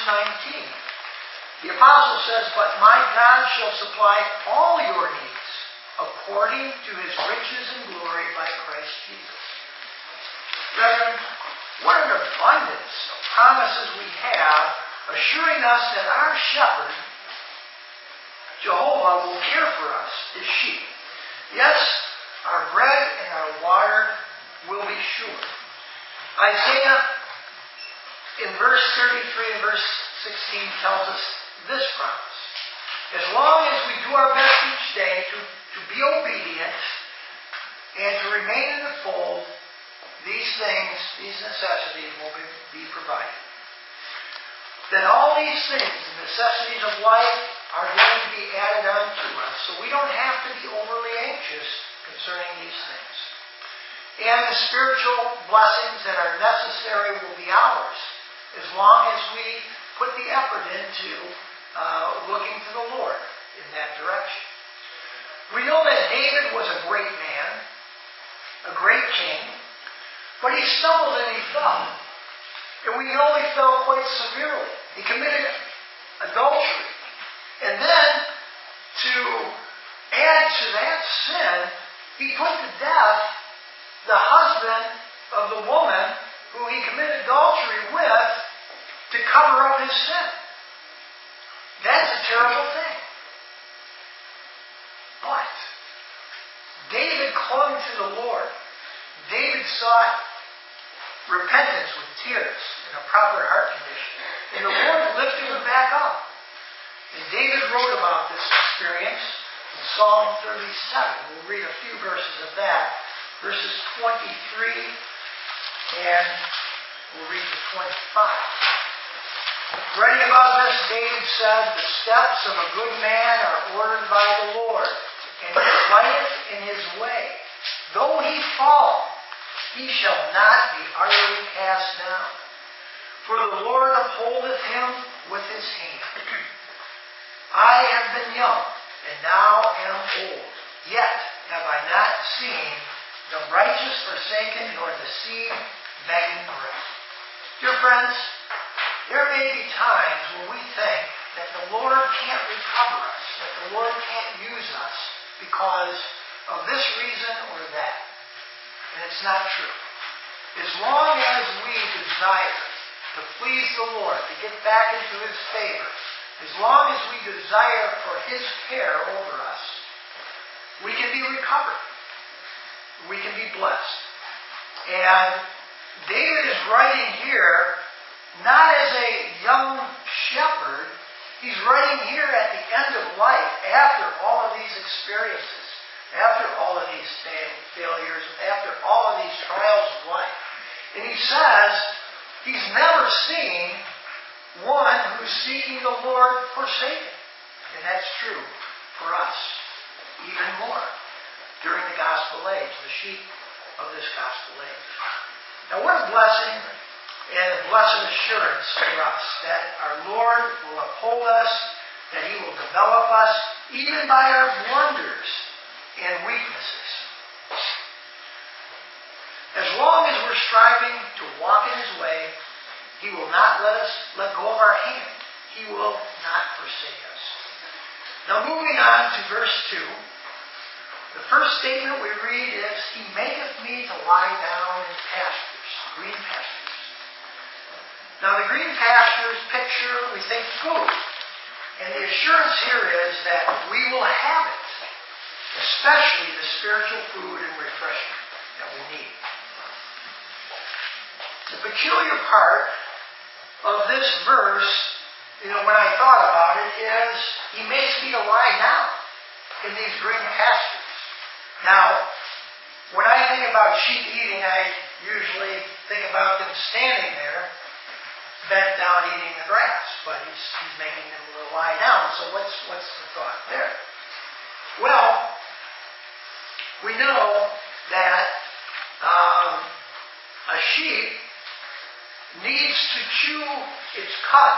19, the Apostle says, but my God shall supply all your needs according to His riches and glory by Christ Jesus. Brethren, what an abundance of promises we have assuring us that our shepherd, Jehovah, will care for us, His sheep. Yes, our bread and our water will be sure. Isaiah in verse 33 and verse 16 tells us this promise. As long as we do our best each day to be obedient and to remain in the fold, these things, these necessities will be provided. Then all these things, the necessities of life, are going to be added unto us. So we don't have to be overly anxious concerning these things. And the spiritual blessings that are necessary will be ours as long as we put the effort into looking to the Lord in that direction. We know that David was a great man, a great king, but he stumbled and he fell. And we know he fell quite severely. He committed adultery. And then, to add to that sin, he put to death the husband of the woman who he committed adultery with to cover up his sin. That's a terrible thing. But David clung to the Lord. David sought repentance with tears and a proper heart condition. And the Lord lifted him back up. And David wrote about this experience in Psalm 37. We'll read a few verses of that. Verses 23 and we'll read to 25. Writing about this, David said, the steps of a good man are ordered by the Lord, and he delighteth in his way. Though he fall, he shall not be utterly cast down. For the Lord upholdeth him with his hand. I have been young, and now am old. Yet have I not seen the righteous forsaken, nor the seed begging bread. Dear friends, there may be times when we think that the Lord can't recover us, that the Lord can't use us because of this reason or that. And it's not true. As long as we desire to please the Lord, to get back into His favor, as long as we desire for His care over us, we can be recovered. We can be blessed. And David is writing here not as a young shepherd. He's writing here at the end of life after all of these experiences. after all of these failures, after all of these trials of life. And he says he's never seen one who's seeking the Lord forsaken. And that's true for us, even more, during the gospel age, the sheep of this gospel age. Now what a blessing and a blessed assurance for us that our Lord will uphold us, that He will develop us, even by our blunders and weaknesses. As long as we're striving to walk in His way, He will not let go of our hand. He will not forsake us. Now moving on to verse 2. The first statement we read is, He maketh me to lie down in pastures, green pastures. Now the green pastures picture, we think, food. And the assurance here is that we will have it, especially the spiritual food and refreshment that we need. The peculiar part of this verse, when I thought about it, is He makes me to lie down in these green pastures. Now, when I think about sheep eating, I usually think about them standing there, bent down eating the grass, but he's making them lie down. So what's the thought there? Well, we know that a sheep needs to chew its cud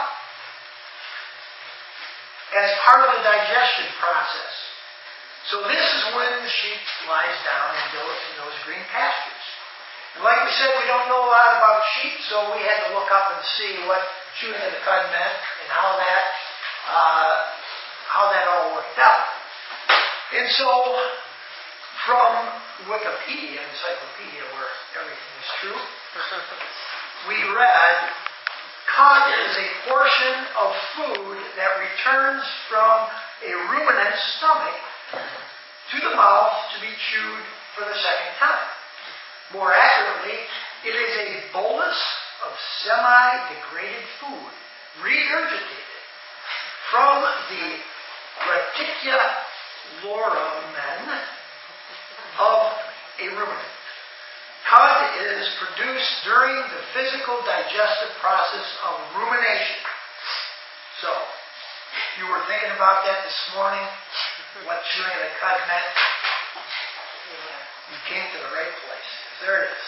as part of the digestion process. So this is when the sheep lies down in those green pastures. And like we said, we don't know a lot about sheep, so we had to look up and see what chewing of the cud meant and how that all worked out. And so, from Wikipedia, encyclopedia where everything is true, we read, cud is a portion of food that returns from a ruminant's stomach to the mouth to be chewed for the second time. More accurately, it is a bolus of semi-degraded food, regurgitated from the reticulolamen of a ruminant. Cud is produced during the physical digestive process of rumination. So, if you were thinking about that this morning, what chewing of the cud meant, you came to the right place. There it is.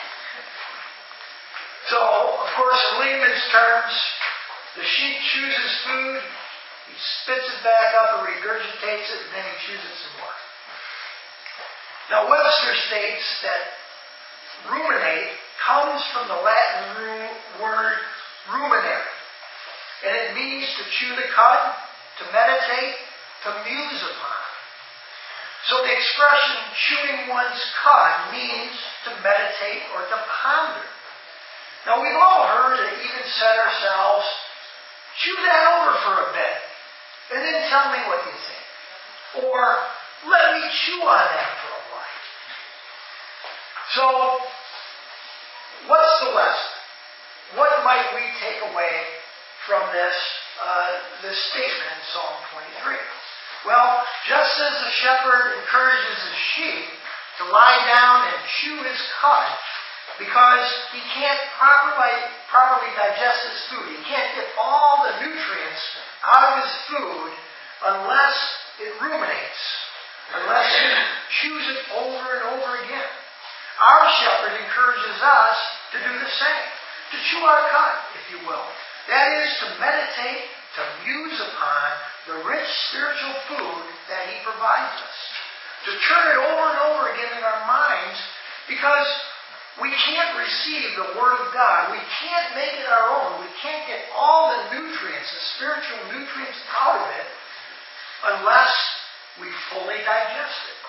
So, of course, in layman's terms, the sheep chews his food, he spits it back up and regurgitates it, and then he chews it some more. Now, Webster states that ruminate comes from the Latin word ruminare, and it means to chew the cud, to meditate, to muse upon. So the expression chewing one's cud means to meditate or to ponder. Now we've all heard and even said ourselves, chew that over for a bit, and then tell me what you think. Or, let me chew on that for a while. So, what's the lesson? What might we take away from this statement in Psalm 23? Well, just as the shepherd encourages his sheep to lie down and chew his cud because he can't properly digest his food, he can't get all the nutrients out of his food unless it ruminates, unless he chews it over and over again. Our shepherd encourages us to do the same, to chew our cud, if you will. That is to meditate, to muse upon the rich spiritual food that He provides us. To turn it over and over again in our minds, because we can't receive the Word of God. We can't make it our own. We can't get all the nutrients, the spiritual nutrients out of it, unless we fully digest it.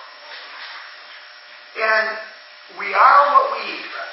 And we are what we eat, brother.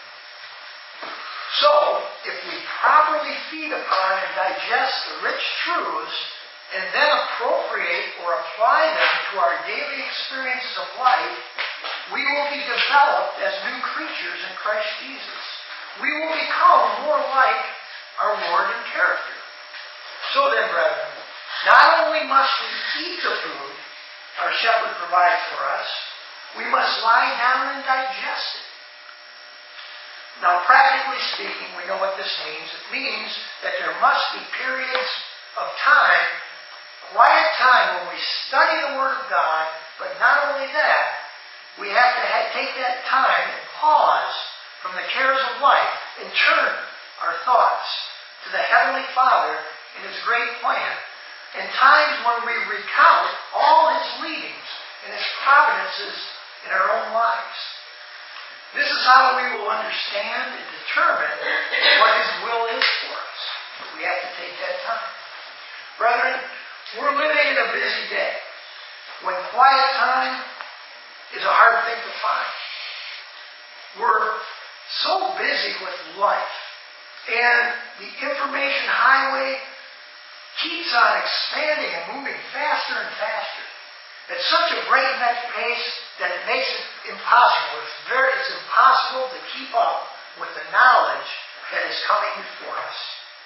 So, if we properly feed upon and digest the rich truths, and then appropriate or apply them to our daily experiences of life, we will be developed as new creatures in Christ Jesus. We will become more like our Lord in character. So then, brethren, not only must we eat the food our shepherd provide for us, we must lie down and digest it. Now, practically speaking, we know what this means. It means that there must be periods of time, quiet time, when we study the Word of God, but not only that, we have to take that time and pause from the cares of life and turn our thoughts to the Heavenly Father and His great plan. And times when we recount all His leadings and His providences in our own lives. This is how we will understand and determine what His will is for us. But we have to take that time. Brethren, we're living in a busy day when quiet time is a hard thing to find. We're so busy with life, and the information highway keeps on expanding and moving faster and faster at such a breakneck pace that it makes it impossible. It's impossible to keep up with the knowledge that is coming before us.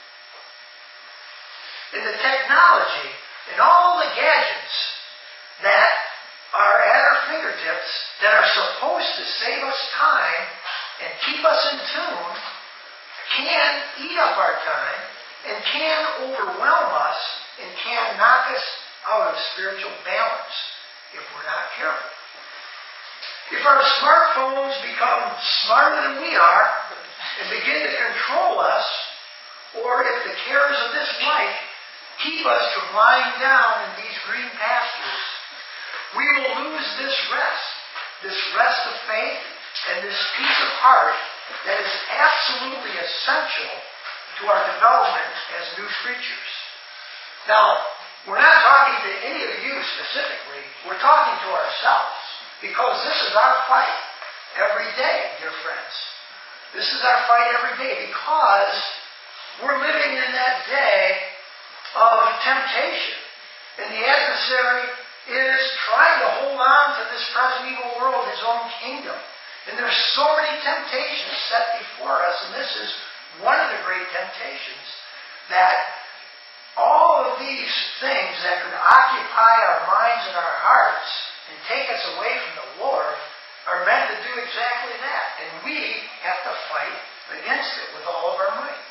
And the technology and all the gadgets that are at our fingertips that are supposed to save us time and keep us in tune can eat up our time and can overwhelm us and can knock us out of spiritual balance if we're not careful. If our smartphones become smarter than we are and begin to control us, or if the cares of this life keep us from lying down in these green pastures, we will lose this rest of faith and this peace of heart that is absolutely essential to our development as new creatures. Now, we're not talking to any of you specifically. We're talking to ourselves, because this is our fight every day, dear friends. This is our fight every day because we're living in that day of temptation. And the adversary is trying to hold on to this present evil world, his own kingdom. And there's so many temptations set before us, and this is one of the great temptations, that all of these things that could occupy our minds and our hearts and take us away from the Lord are meant to do exactly that. And we have to fight against it with all of our might.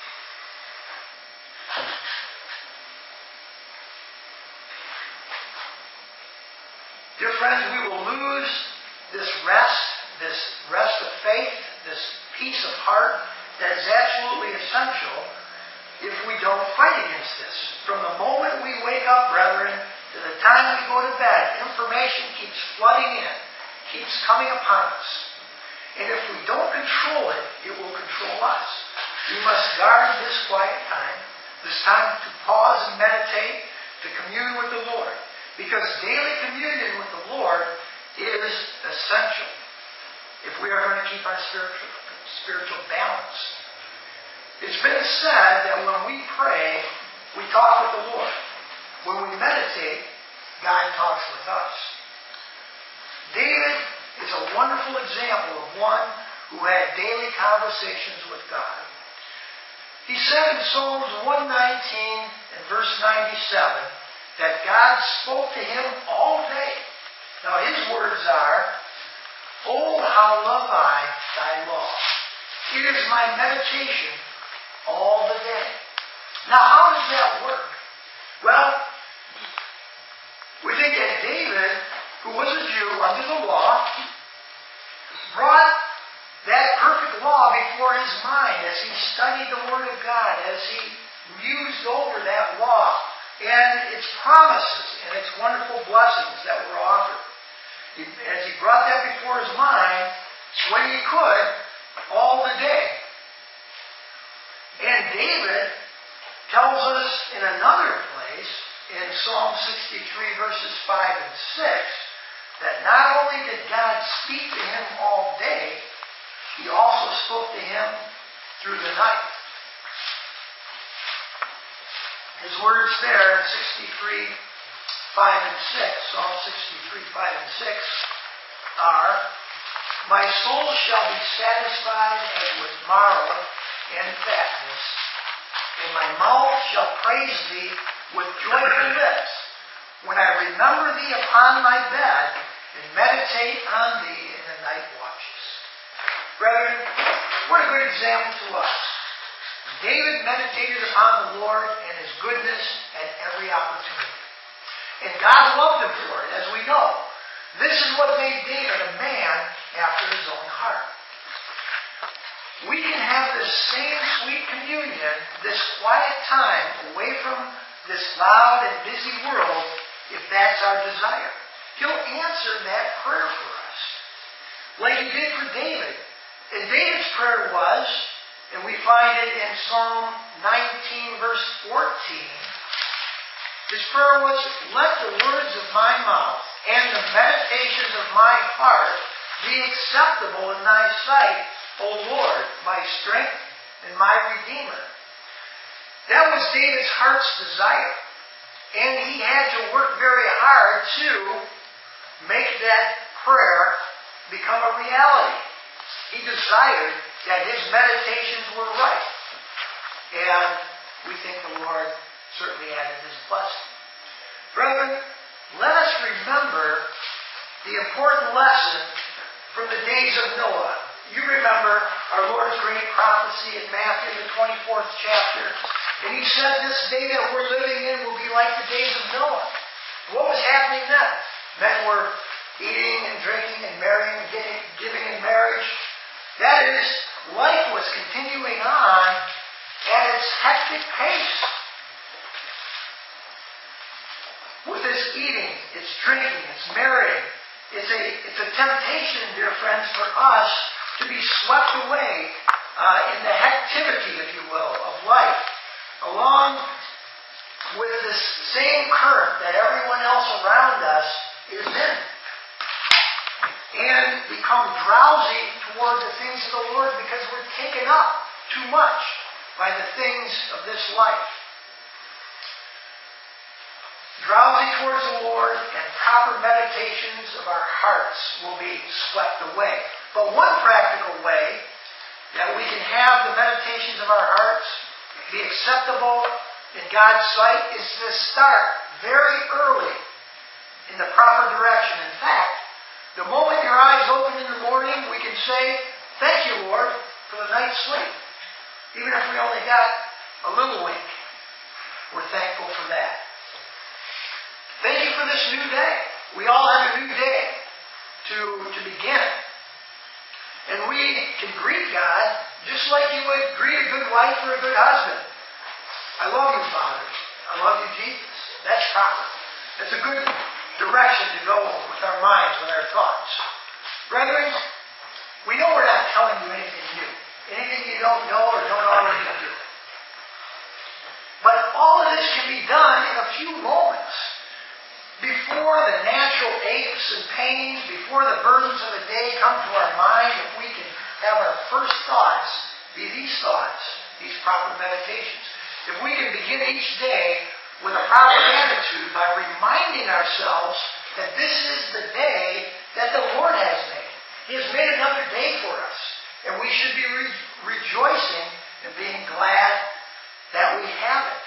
Dear friends, we will lose this rest of faith, this peace of heart that is absolutely essential if we don't fight against this. From the moment we wake up, brethren, to the time we go to bed, information keeps flooding in, keeps coming upon us. And if we don't control it, it will control us. We must guard this quiet time, this time to pause and meditate, to commune with the Lord. Because daily communion with the Lord is essential if we are going to keep our spiritual balance. It's been said that when we pray, we talk with the Lord. When we meditate, God talks with us. David is a wonderful example of one who had daily conversations with God. He said in Psalms 119 and verse 97 that God spoke to him all day. Now his words are, "Oh, how love I thy law. It is my meditation all the day." Now how does that work? Well, we think that David, who was a Jew under the law, brought that perfect law before his mind as he studied the Word of God, as he mused over that law and its promises and its wonderful blessings that were offered. As he brought that before his mind, when he could, all the day. And David tells us in another place, in Psalm 63, verses 5 and 6, that not only did God speak to him all day, He also spoke to him through the night. His words there in 63, 5 and 6, Psalm 63, 5 and 6, are, "My soul shall be satisfied as with marrow and fatness, and my mouth shall praise thee with joyful lips. when I remember thee upon my bed and meditate on thee in the night watches. Brethren, what a good example to us. David meditated upon the Lord and His goodness at every opportunity. And God loved him for it, as we know. This is what made David a man after His own heart. We can have this same sweet communion, this quiet time away from this loud and busy world, if that's our desire. He'll answer that prayer for us, like He did for David. And David's prayer was, and we find it in Psalm 19, verse 14, his prayer was, let the words of my mouth and the meditations of my heart be acceptable in thy sight, O Lord, my strength and my Redeemer. That was David's heart's desire. And he had to work very hard to make that prayer become a reality. He desired that his meditations were right. And we think the Lord certainly added His blessing. Brethren, let us remember the important lesson from the days of Noah. You remember our Lord's great prophecy in Matthew, the 24th chapter. And He said this day that we're living in will be like the days of Noah. What was happening then? Men were eating and drinking and marrying and giving in marriage. That is, life was continuing on at its hectic pace. With its eating, its drinking, its marrying, it's a temptation, dear friends, for us to be swept away in the activity, if you will, of life, along with this same current that everyone else around us is in, and become drowsy toward the things of the Lord because we're taken up too much by the things of this life. Drowsy towards the Lord, and proper meditations of our hearts will be swept away. But one practical way that we can have the meditations of our hearts be acceptable in God's sight is to start very early in the proper direction. In fact, the moment your eyes open in the morning, we can say, thank you, Lord, for the night's sleep. Even if we only got a little wink, we're thankful for that. Thank you for this new day. We all have a new day to begin. And we can greet God just like you would greet a good wife or a good husband. I love you, Father. I love you, Jesus. That's proper. That's a good direction to go with our minds, with our thoughts. Brethren, we know we're not telling you anything new. Anything you don't know or don't already do. But all of this can be done in a few moments. Before the natural aches and pains, before the burdens of the day come to our mind, if we can have our first thoughts be these thoughts, these proper meditations. If we can begin each day with a proper attitude by reminding ourselves that this is the day that the Lord has made. He has made another day for us. And we should be rejoicing and being glad that we have it.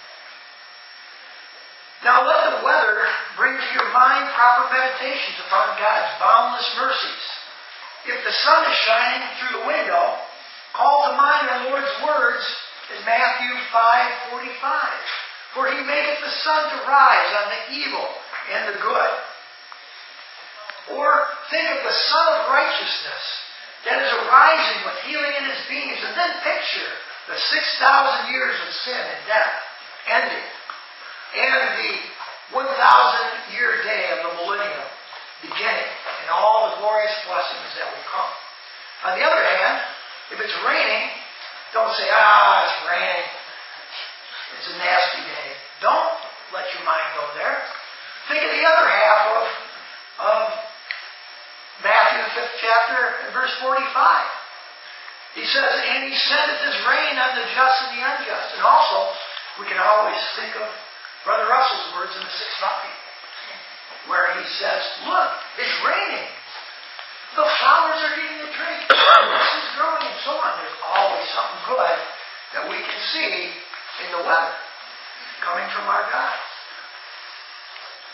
Now let the weather bring to your mind proper meditations upon God's boundless mercies. If the sun is shining through the window, call to mind our Lord's words in Matthew 5:45. For He maketh the sun to rise on the evil and the good. Or think of the Son of Righteousness that is arising with healing in His beams, and then picture the 6,000 years of sin and death ending. And the 1,000-year day of the millennium beginning, and all the glorious blessings that will come. On the other hand, if it's raining, don't say, it's raining. It's a nasty day. Don't let your mind go there. Think of the other half of Matthew, the 5th chapter, and verse 45. He says, and He sendeth His rain on the just and the unjust. And also, we can always think of Brother Russell's words in the 6th volume, where he says, look, it's raining. The flowers are getting a drink. The grass is growing, and so on. There's always something good that we can see in the weather coming from our God.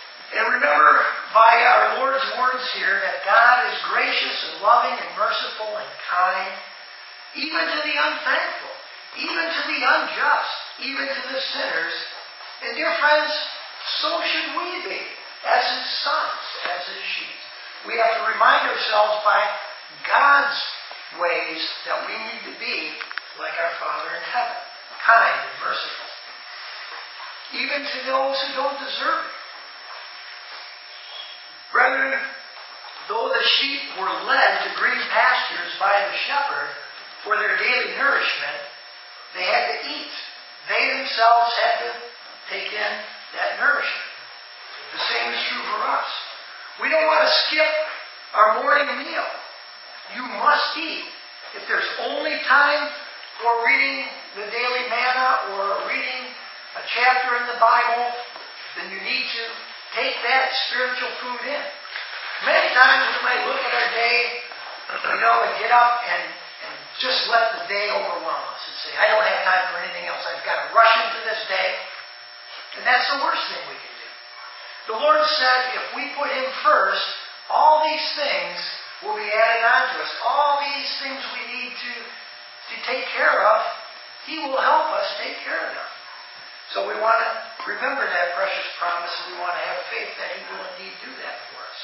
Remember by our Lord's words here that God is gracious and loving and merciful and kind, even to the unthankful, even to the unjust, even to the sinners. And dear friends, so should we be, as His sons, as His sheep. We have to remind ourselves by God's ways that we need to be like our Father in heaven, kind and merciful, even to those who don't deserve it. Brethren, though the sheep were led to green pastures by the shepherd for their daily nourishment, they had to eat. They themselves had to take in that nourishment. The same is true for us. We don't want to skip our morning meal. You must eat. If there's only time for reading the daily manna or reading a chapter in the Bible, then you need to take that spiritual food in. Many times we might look at our day, and get up and just let the day overwhelm us and say, I don't have time for anything else. I've got to rush into this day. And that's the worst thing we can do. The Lord said if we put Him first, all these things will be added on to us. All these things we need to take care of, He will help us take care of them. So we want to remember that precious promise, and we want to have faith that He will indeed do that for us.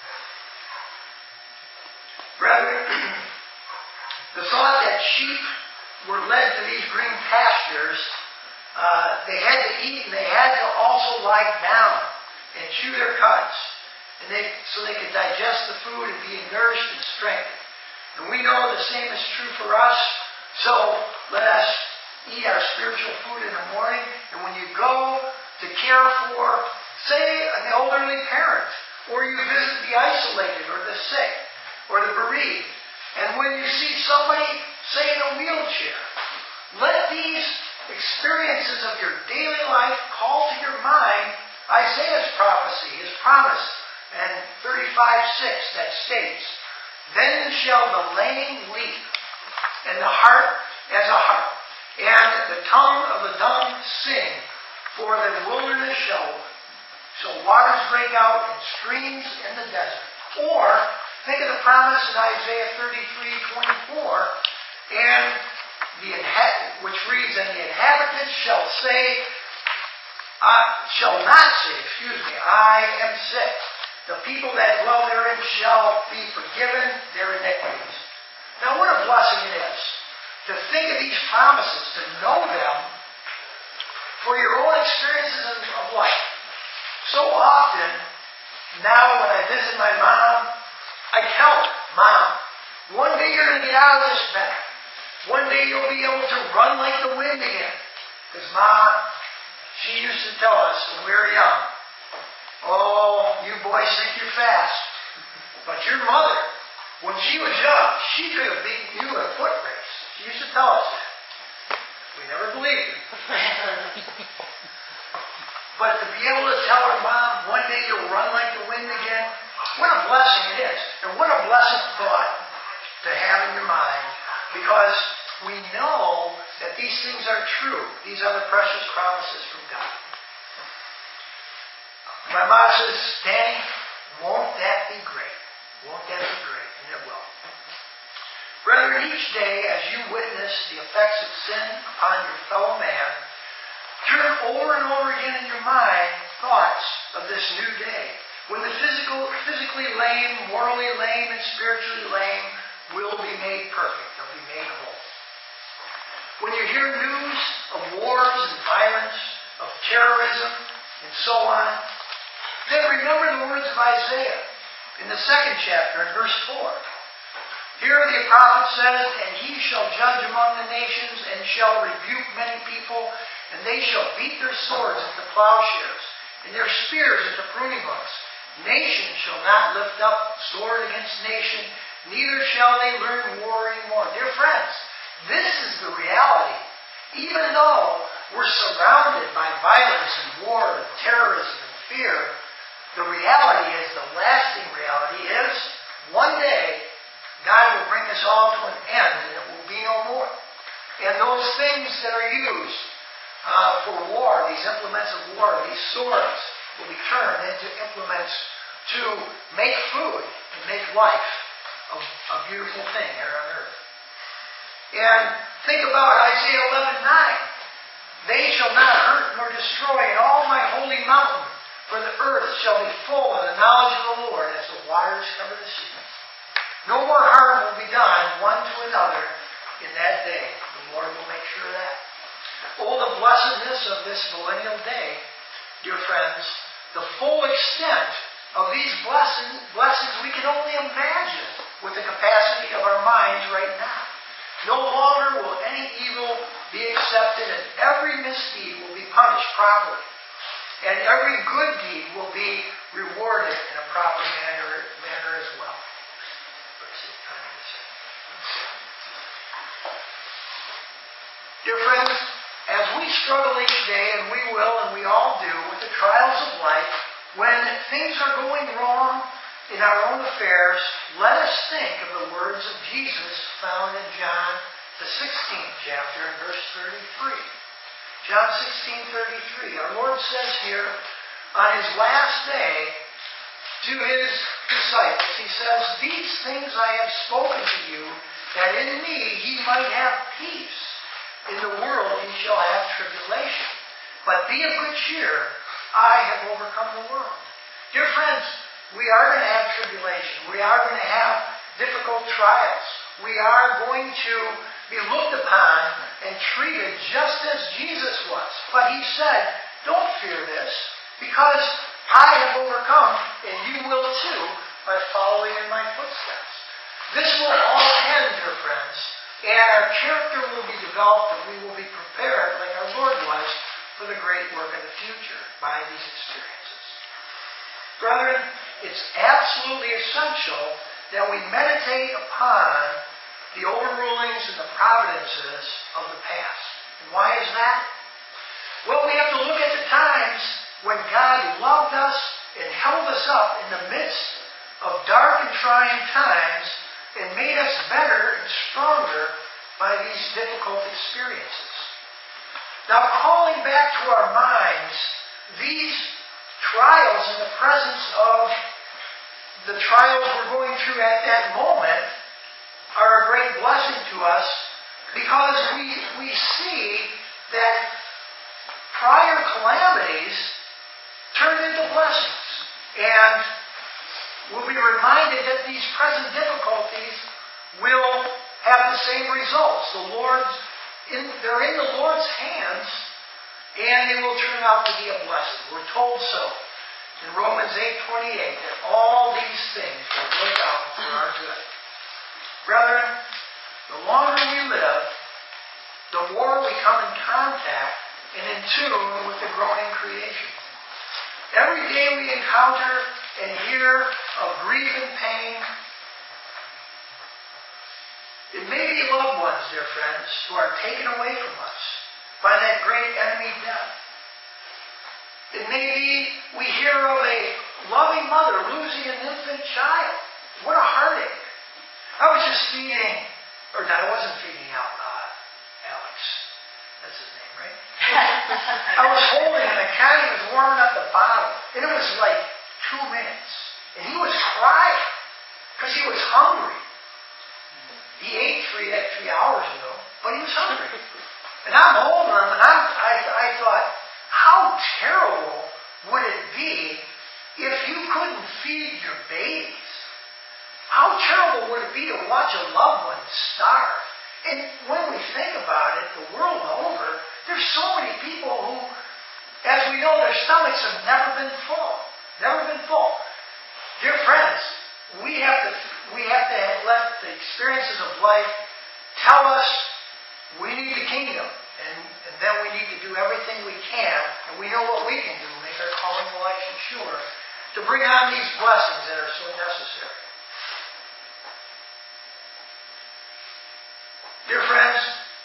Brethren, the thought that sheep were led to these green pastures, they had to eat and they had to also lie down and chew their cuds, so they could digest the food and be nourished and strengthened. And we know the same is true for us, so let us eat our spiritual food in the morning. And when you go to care for, say, an elderly parent, or you visit the isolated or the sick or the bereaved, and when you see somebody, say, in a wheelchair, let these experiences of your daily life call to your mind Isaiah's prophecy, his promise, and 35:6 that states, Then shall the lame leap, and the heart as a harp, and the tongue of the dumb sing, for the wilderness shall waters break out and streams in the desert. Or, think of the promise in Isaiah 33:24, which reads, And the inhabitants shall not say, I am sick. The people that dwell therein shall be forgiven their iniquities. Now what a blessing it is to think of these promises, to know them for your own experiences of life. So often, now when I visit my mom, I tell her, Mom, one day you're going to get out of this bed. One day you'll be able to run like the wind again. Because Mom, she used to tell us when we were young, oh, you boys think you're fast. But your mother, when she was young, she could have beaten you in a foot race. She used to tell us that. We never believed her. But to be able to tell her, Mom, one day you'll run like the wind again, what a blessing it is. And what a blessed thought to have in your mind. Because we know that these things are true. These are the precious promises from God. My mom says, Danny, won't that be great? Won't that be great? And it will. Brethren, each day as you witness the effects of sin upon your fellow man, turn over and over again in your mind thoughts of this new day, when the physically lame, morally lame, and spiritually lame will be made perfect. They'll be made whole. When you hear news of wars and violence, of terrorism, and so on, then remember the words of Isaiah in the 2nd chapter in verse 4. Here the prophet says, And he shall judge among the nations, and shall rebuke many people, and they shall beat their swords into plowshares, and their spears into pruning hooks. Nation shall not lift up sword against nation, neither shall they learn war anymore. Dear friends, this is the reality. Even though we're surrounded by violence and war and terrorism and fear, the reality is, the lasting reality is, one day, God will bring this all to an end and it will be no more. And those things that are used for war, these implements of war, these swords, will be turned into implements to make food and make life a beautiful thing here on earth. And think about Isaiah 11:9. They shall not hurt nor destroy in all my holy mountain, for the earth shall be full of the knowledge of the Lord as the waters cover the sea. No more harm will be done one to another in that day. The Lord will make sure of that. Oh, the blessedness of this millennial day, dear friends, the full extent of these blessings we can only imagine with the capacity of our minds right now. No longer will any evil be accepted, and every misdeed will be punished properly. And every good deed will be rewarded in a proper manner as well. Dear friends, as we struggle each day, and we will, and we all do, with the trials of life, when things are going wrong in our own affairs, let us think of the words of Jesus found in John, the 16th chapter, and verse 33. John 16:33. Our Lord says here, on His last day, to His disciples, He says, "These things I have spoken to you, that in me ye might have peace. In the world ye shall have tribulation. But be of good cheer, I have overcome the world." Dear friends, we are going to have tribulation. We are going to have difficult trials. We are going to be looked upon and treated just as Jesus was. But He said, don't fear this, because I have overcome, and you will too, by following in my footsteps. This will all end, dear friends, and our character will be developed, and we will be prepared, like our Lord was, for the great work of the future by these experiences. Brethren, it's absolutely essential that we meditate upon the overrulings and the providences of the past. And why is that? Well, we have to look at the times when God loved us and held us up in the midst of dark and trying times and made us better and stronger by these difficult experiences. Now, calling back to our minds these trials in the presence of the trials we're going through at that moment are a great blessing to us, because we see that prior calamities turned into blessings. And we'll be reminded that these present difficulties will have the same results. They're in the Lord's hands, and they will turn out to be a blessing. We're told so in Romans 8:28 that all these things will work out for our good. Brethren, the longer we live, the more we come in contact and in tune with the groaning creation. Every day we encounter and hear of grief and pain. It may be loved ones, dear friends, who are taken away from us by that great enemy, death. It may be we hear of a loving mother losing an infant child. What a heartache. I was just I wasn't feeding out Alex. That's his name, right? I was holding him, and Connie was warming up the bottle. And it was like 2 minutes. And he was crying because he was hungry. He ate 3 hours ago, but he was hungry. And I'm holding him, and I thought, how terrible would it be if you couldn't feed your babies? How terrible would it be to watch a loved one starve? And when we think about it, the world over, there's so many people who, as we know, their stomachs have never been full. Never been full. Dear friends, we have to let the experiences of life tell us we need the kingdom. And then we need to do everything we can, and we know what we can do, make our calling election sure, to bring on these blessings that are so necessary. Dear friends,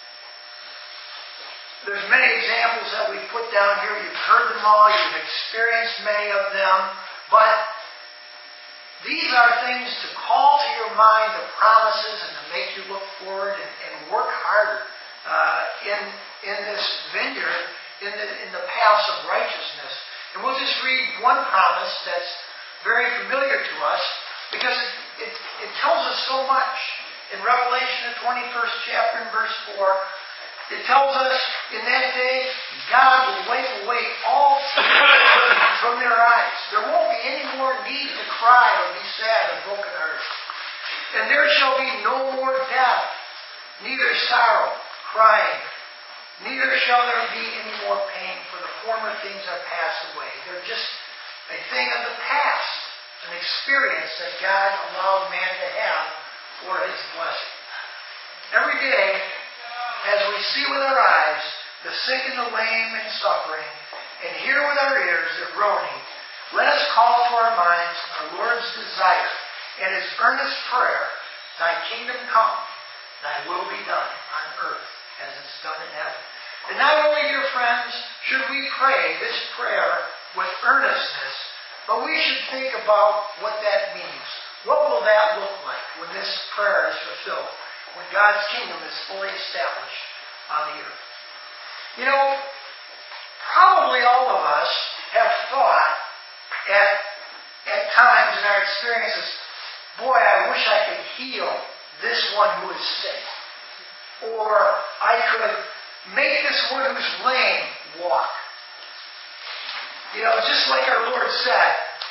there's many examples that we've put down here. You've heard them all. You've experienced many of them. But these are things to call to your mind the promises and to make you look forward and work harder in this vineyard, in the paths of righteousness. And we'll just read one promise that's very familiar to us because it tells us so much. In Revelation, the 21st chapter and verse 4, it tells us in that day, God will wipe away all tears from their eyes. There won't be any more need to cry or be sad or brokenhearted. And there shall be no more death, neither sorrow, crying, neither shall there be any more pain, for the former things are passed away. They're just a thing of the past, an experience that God allowed man to have for His blessing. Every day, as we see with our eyes the sick and the lame and suffering, and hear with our ears their groaning, let us call to our minds our Lord's desire and His earnest prayer, Thy kingdom come, Thy will be done on earth as it's done in heaven. And not only, dear friends, should we pray this prayer with earnestness, but we should think about what that means. What will that look like when this prayer is fulfilled? When God's kingdom is fully established on the earth? You know, probably all of us have thought at times in our experiences, boy, I wish I could heal this one who is sick. Or I could make this one who's lame walk. You know, just like our Lord said,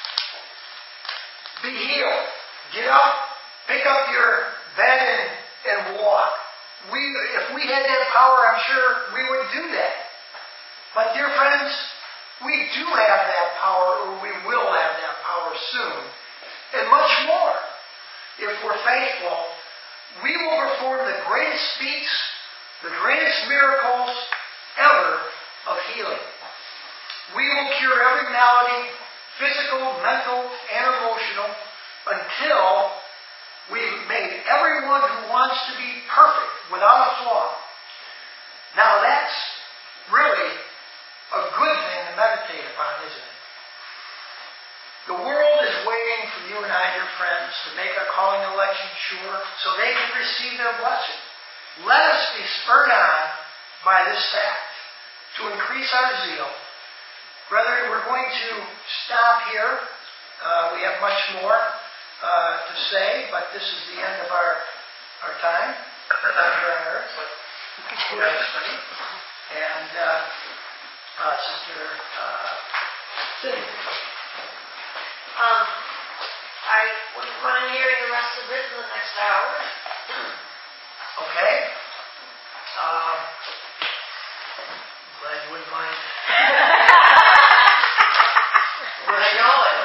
be healed. Get up, pick up your bed and walk. If we had that power, I'm sure we would do that. But dear friends, we do have that power, or we will have that power soon. And much more. If we're faithful, we will perform the greatest feats, the greatest miracles ever of healing. We will cure every malady, physical, mental, and emotional, until we've made everyone who wants to be perfect, without a flaw. Now that's really a good thing to meditate upon, isn't it? The world is waiting for you and I, dear friends, to make our calling election sure so they can receive their blessing. Let us be spurred on by this fact to increase our zeal. Brethren, we're going to stop here. We have much more to say, but this is the end of our time here on earth. And Sister Cindy. I wouldn't mind hearing the rest of it in the next hour. Okay. Glad you wouldn't mind. I know it.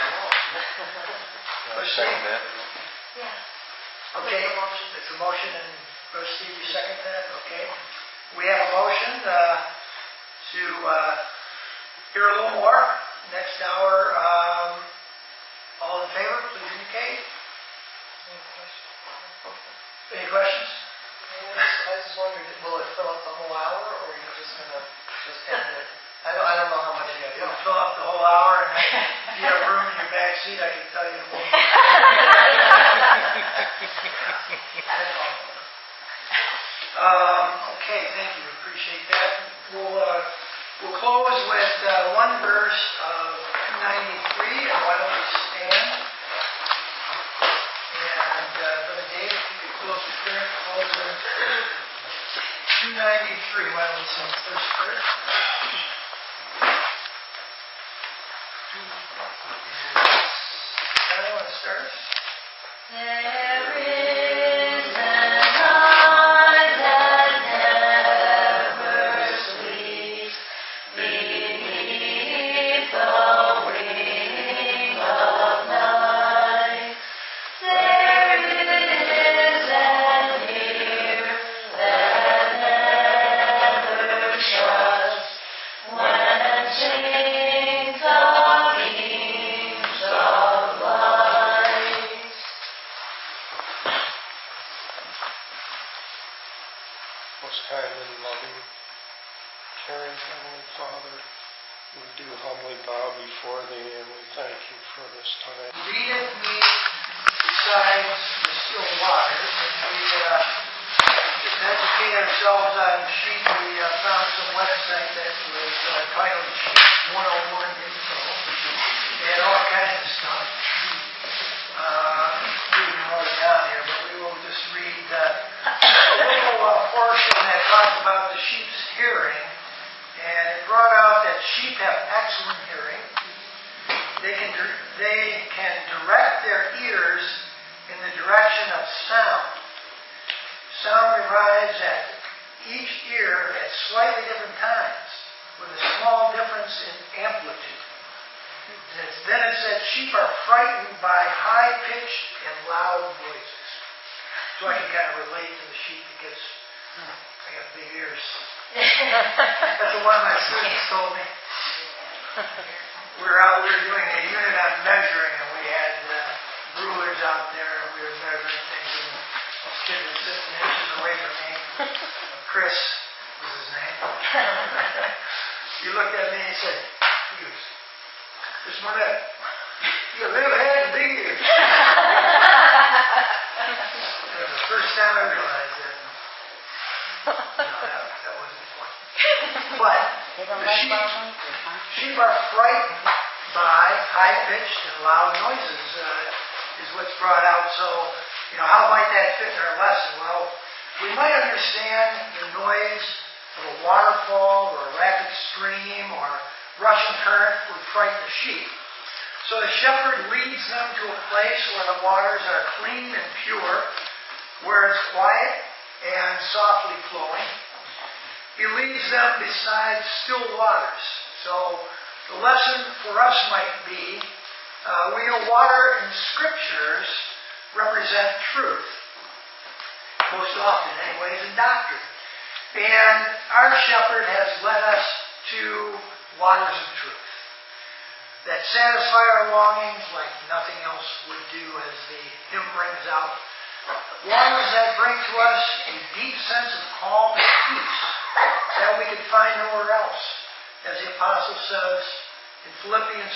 Second that. Yeah. Okay. It's a motion, and Brother Steve, you second that? Okay. We have a motion to hear a little more next hour. All in favor, please indicate. Any questions? I just wondered, will it fill up the whole hour, or are you just going to just end it? I don't know how much you have. It'll fill up the whole hour, and if you have room in your back seat, I can tell you more. Okay, thank you. Appreciate that. We'll close with one verse of 293. Why don't we stand? And Brother Dave, if you could close the prayer, close with 293. Why don't we sing the first verse? Anyone start? There is an eye that never sleeps beneath the wing of night. There is an ear that never shuts when sings the beams of light. Most kind and loving, caring Heavenly Father, we do humbly bow before Thee, and we thank You for this time. Leadeth me beside the still waters, and we educate ourselves on sheep, we found some website that was titled Sheep 101 Info. They had all kinds of stuff. Reading all it down here, but we will just read a little portion that talks about the sheep's hearing. And it brought out that sheep have excellent hearing. They can direct their ears in the direction of sound. Sound arrives at each ear at slightly different times, with a small difference in amplitude. Then it said sheep are frightened by high-pitched and loud noises. So I can kind of relate to the sheep because I got big ears. That's what one of my students told me. We were doing a unit on measuring, and we had rulers out there, and we were measuring things, and those kids were sitting inches away from me. Chris was his name. He looked at me and he said, "Hughes, just a minute. You got little head and big ears." That was the first time I realized that. No, that wasn't funny. But the sheep are frightened by high-pitched and loud noises, is what's brought out. So, how might that fit in our lesson? Well, we might understand the noise of a waterfall or a rapid stream or rushing current would frighten the sheep. So the shepherd leads them to a place where the waters are clean and pure, where it's quiet and softly flowing. He leads them beside still waters. So the lesson for us might be, we know water in scriptures represent truth. Most often anyways, in doctrine. And our shepherd has led us to waters of truth that satisfy our longings like nothing else would do, as the hymn brings out. Waters that bring to us a deep sense of calm and peace that we could find nowhere else. As the apostle says in Philippians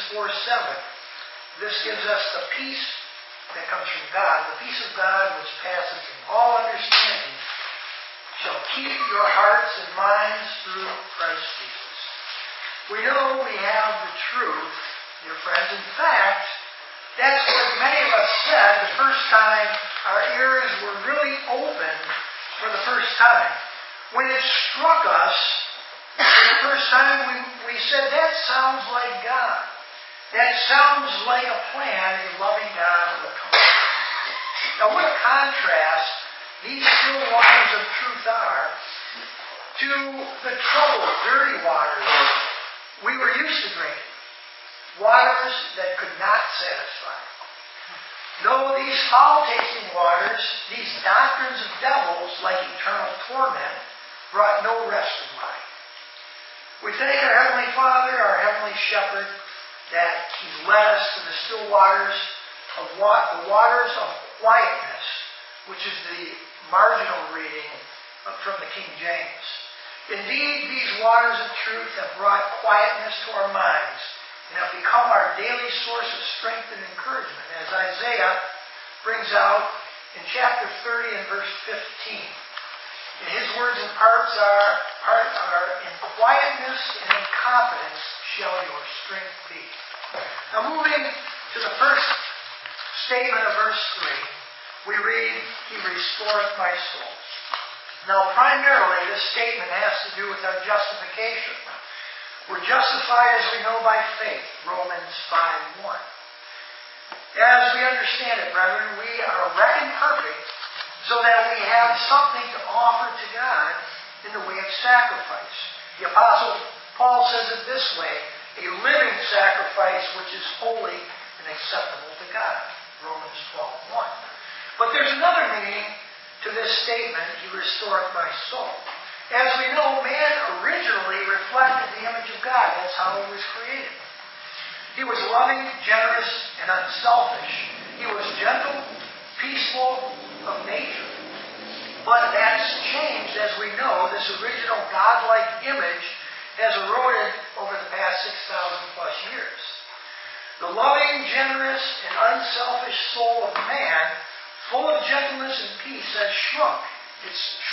4:7, this gives us the peace that comes from God. The peace of God which passes all understanding shall keep your hearts and minds through Christ Jesus. We know we have the truth, dear friends. In fact, that's what many of us said the first time our ears were really open for the first time. When it struck us the first time, we said, that sounds like God. That sounds like a plan a loving God would come up with. Now what a contrast these still waters of truth are to the troubled, dirty waters we were used to drinking. Waters that could not satisfy. Though these foul-tasting waters, these doctrines of devils like eternal torment, brought no rest of mind. We thank our Heavenly Father, our Heavenly Shepherd, that He's led us to the still waters of the waters of quietness, which is the marginal reading from the King James. Indeed, these waters of truth have brought quietness to our minds and have become our daily source of strength and encouragement, as Isaiah brings out in chapter 30 and verse 15. And his words and parts are, in quietness and in confidence shall your strength be. Now moving to the first statement of verse 3, we read, He restoreth my soul. Now primarily this statement has to do with our justification. We're justified, as we know, by faith, Romans 5:1. As we understand it, brethren, we are reckoned perfect so that we have something to offer to God in the way of sacrifice. The Apostle Paul says it this way, a living sacrifice which is holy and acceptable to God, Romans 12:1. But there's another meaning to this statement, He restoreth my soul. As we know, man originally reflected the image of God. That's how he was created. He was loving, generous, and unselfish. He was gentle, peaceful, of nature. But that's changed, as we know. This original godlike image has eroded over the past 6,000 plus years. The loving, generous, and unselfish soul of man, full of gentleness and peace, has shrunk. It's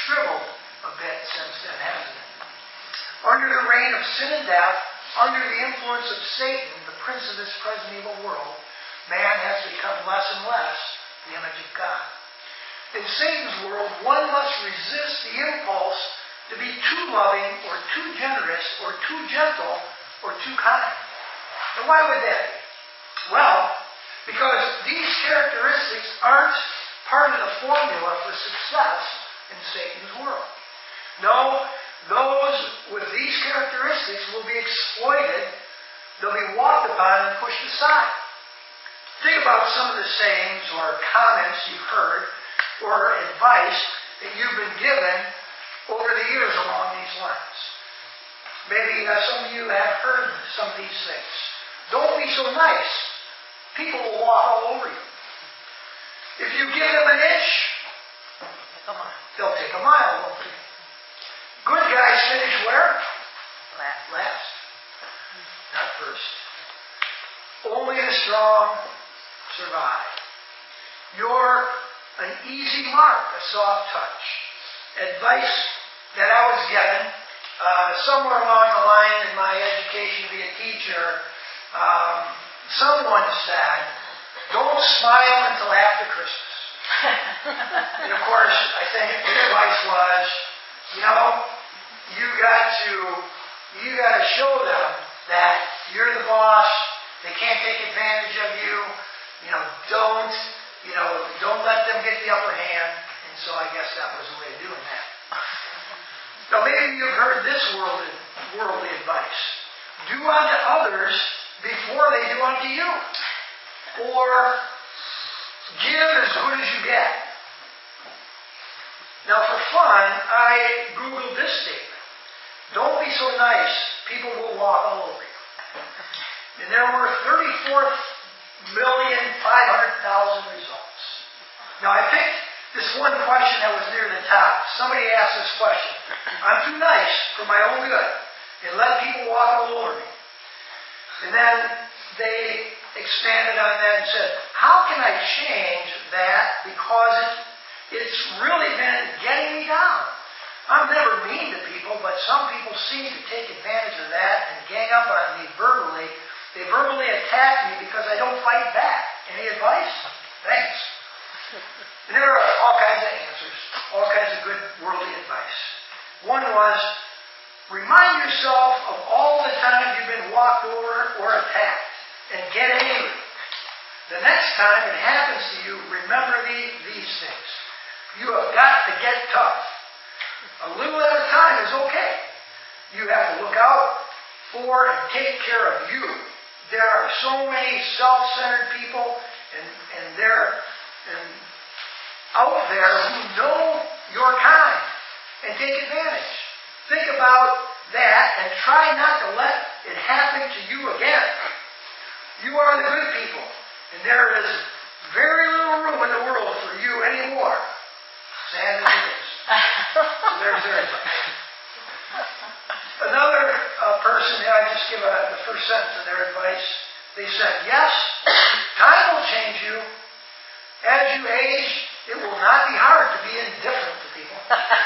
shriveled a bit since then, hasn't it? Under the reign of sin and death, under the influence of Satan, the prince of this present evil world, man has become less and less the image of God. In Satan's world, one must resist the impulse to be too loving or too generous or too gentle or too kind. And why would that be? Well, because these characteristics aren't part of the formula for success in Satan's world. No, those with these characteristics will be exploited, they'll be walked upon and pushed aside. Think about some of the sayings or comments you've heard or advice that you've been given over the years along these lines. Maybe some of you have heard some of these things. Don't be so nice. People will walk all over you. If you give them an inch, they'll take a mile, won't they? Good guys finish where? Last. Not first. Only the strong survive. You're an easy mark, a soft touch. Advice that I was given somewhere along the line in my education to be a teacher, someone said, don't smile until after Christmas. And of course, I think the advice was, you got to show them that you're the boss. They can't take advantage of you. Don't let them get the upper hand. And so I guess that was a way of doing that. Now maybe you've heard this worldly advice. Do unto others before they do unto you. Or give as good as you get. Now for fun, I Googled this statement. Don't be so nice. People will walk all over you. And there were 34,500,000 results. Now I picked this one question that was near the top. Somebody asked this question. I'm too nice for my own good and let people walk all over me. And then they expanded on that and said, how can I change that because it's really been getting me down? I'm never mean to people, but some people seem to take advantage of that and gang up on me verbally. They verbally attack me because I don't fight back. Any advice? Thanks. And there are all kinds of answers, all kinds of good worldly advice. One was, remind yourself of all the times you've been walked over or attacked and get angry. The next time it happens to you, remember these things. You have got to get tough. A little at a time is okay. You have to look out for and take care of you. There are so many self-centered people and they're out there who know your kind and take advantage. Think about that and try not to let it happen to you again. You are the good people, and there is very little room in the world for you anymore. Sad as it is. So there's their advice. Another person, I just give the first sentence of their advice. They said, yes, time will change you. As you age, it will not be hard to be indifferent to people.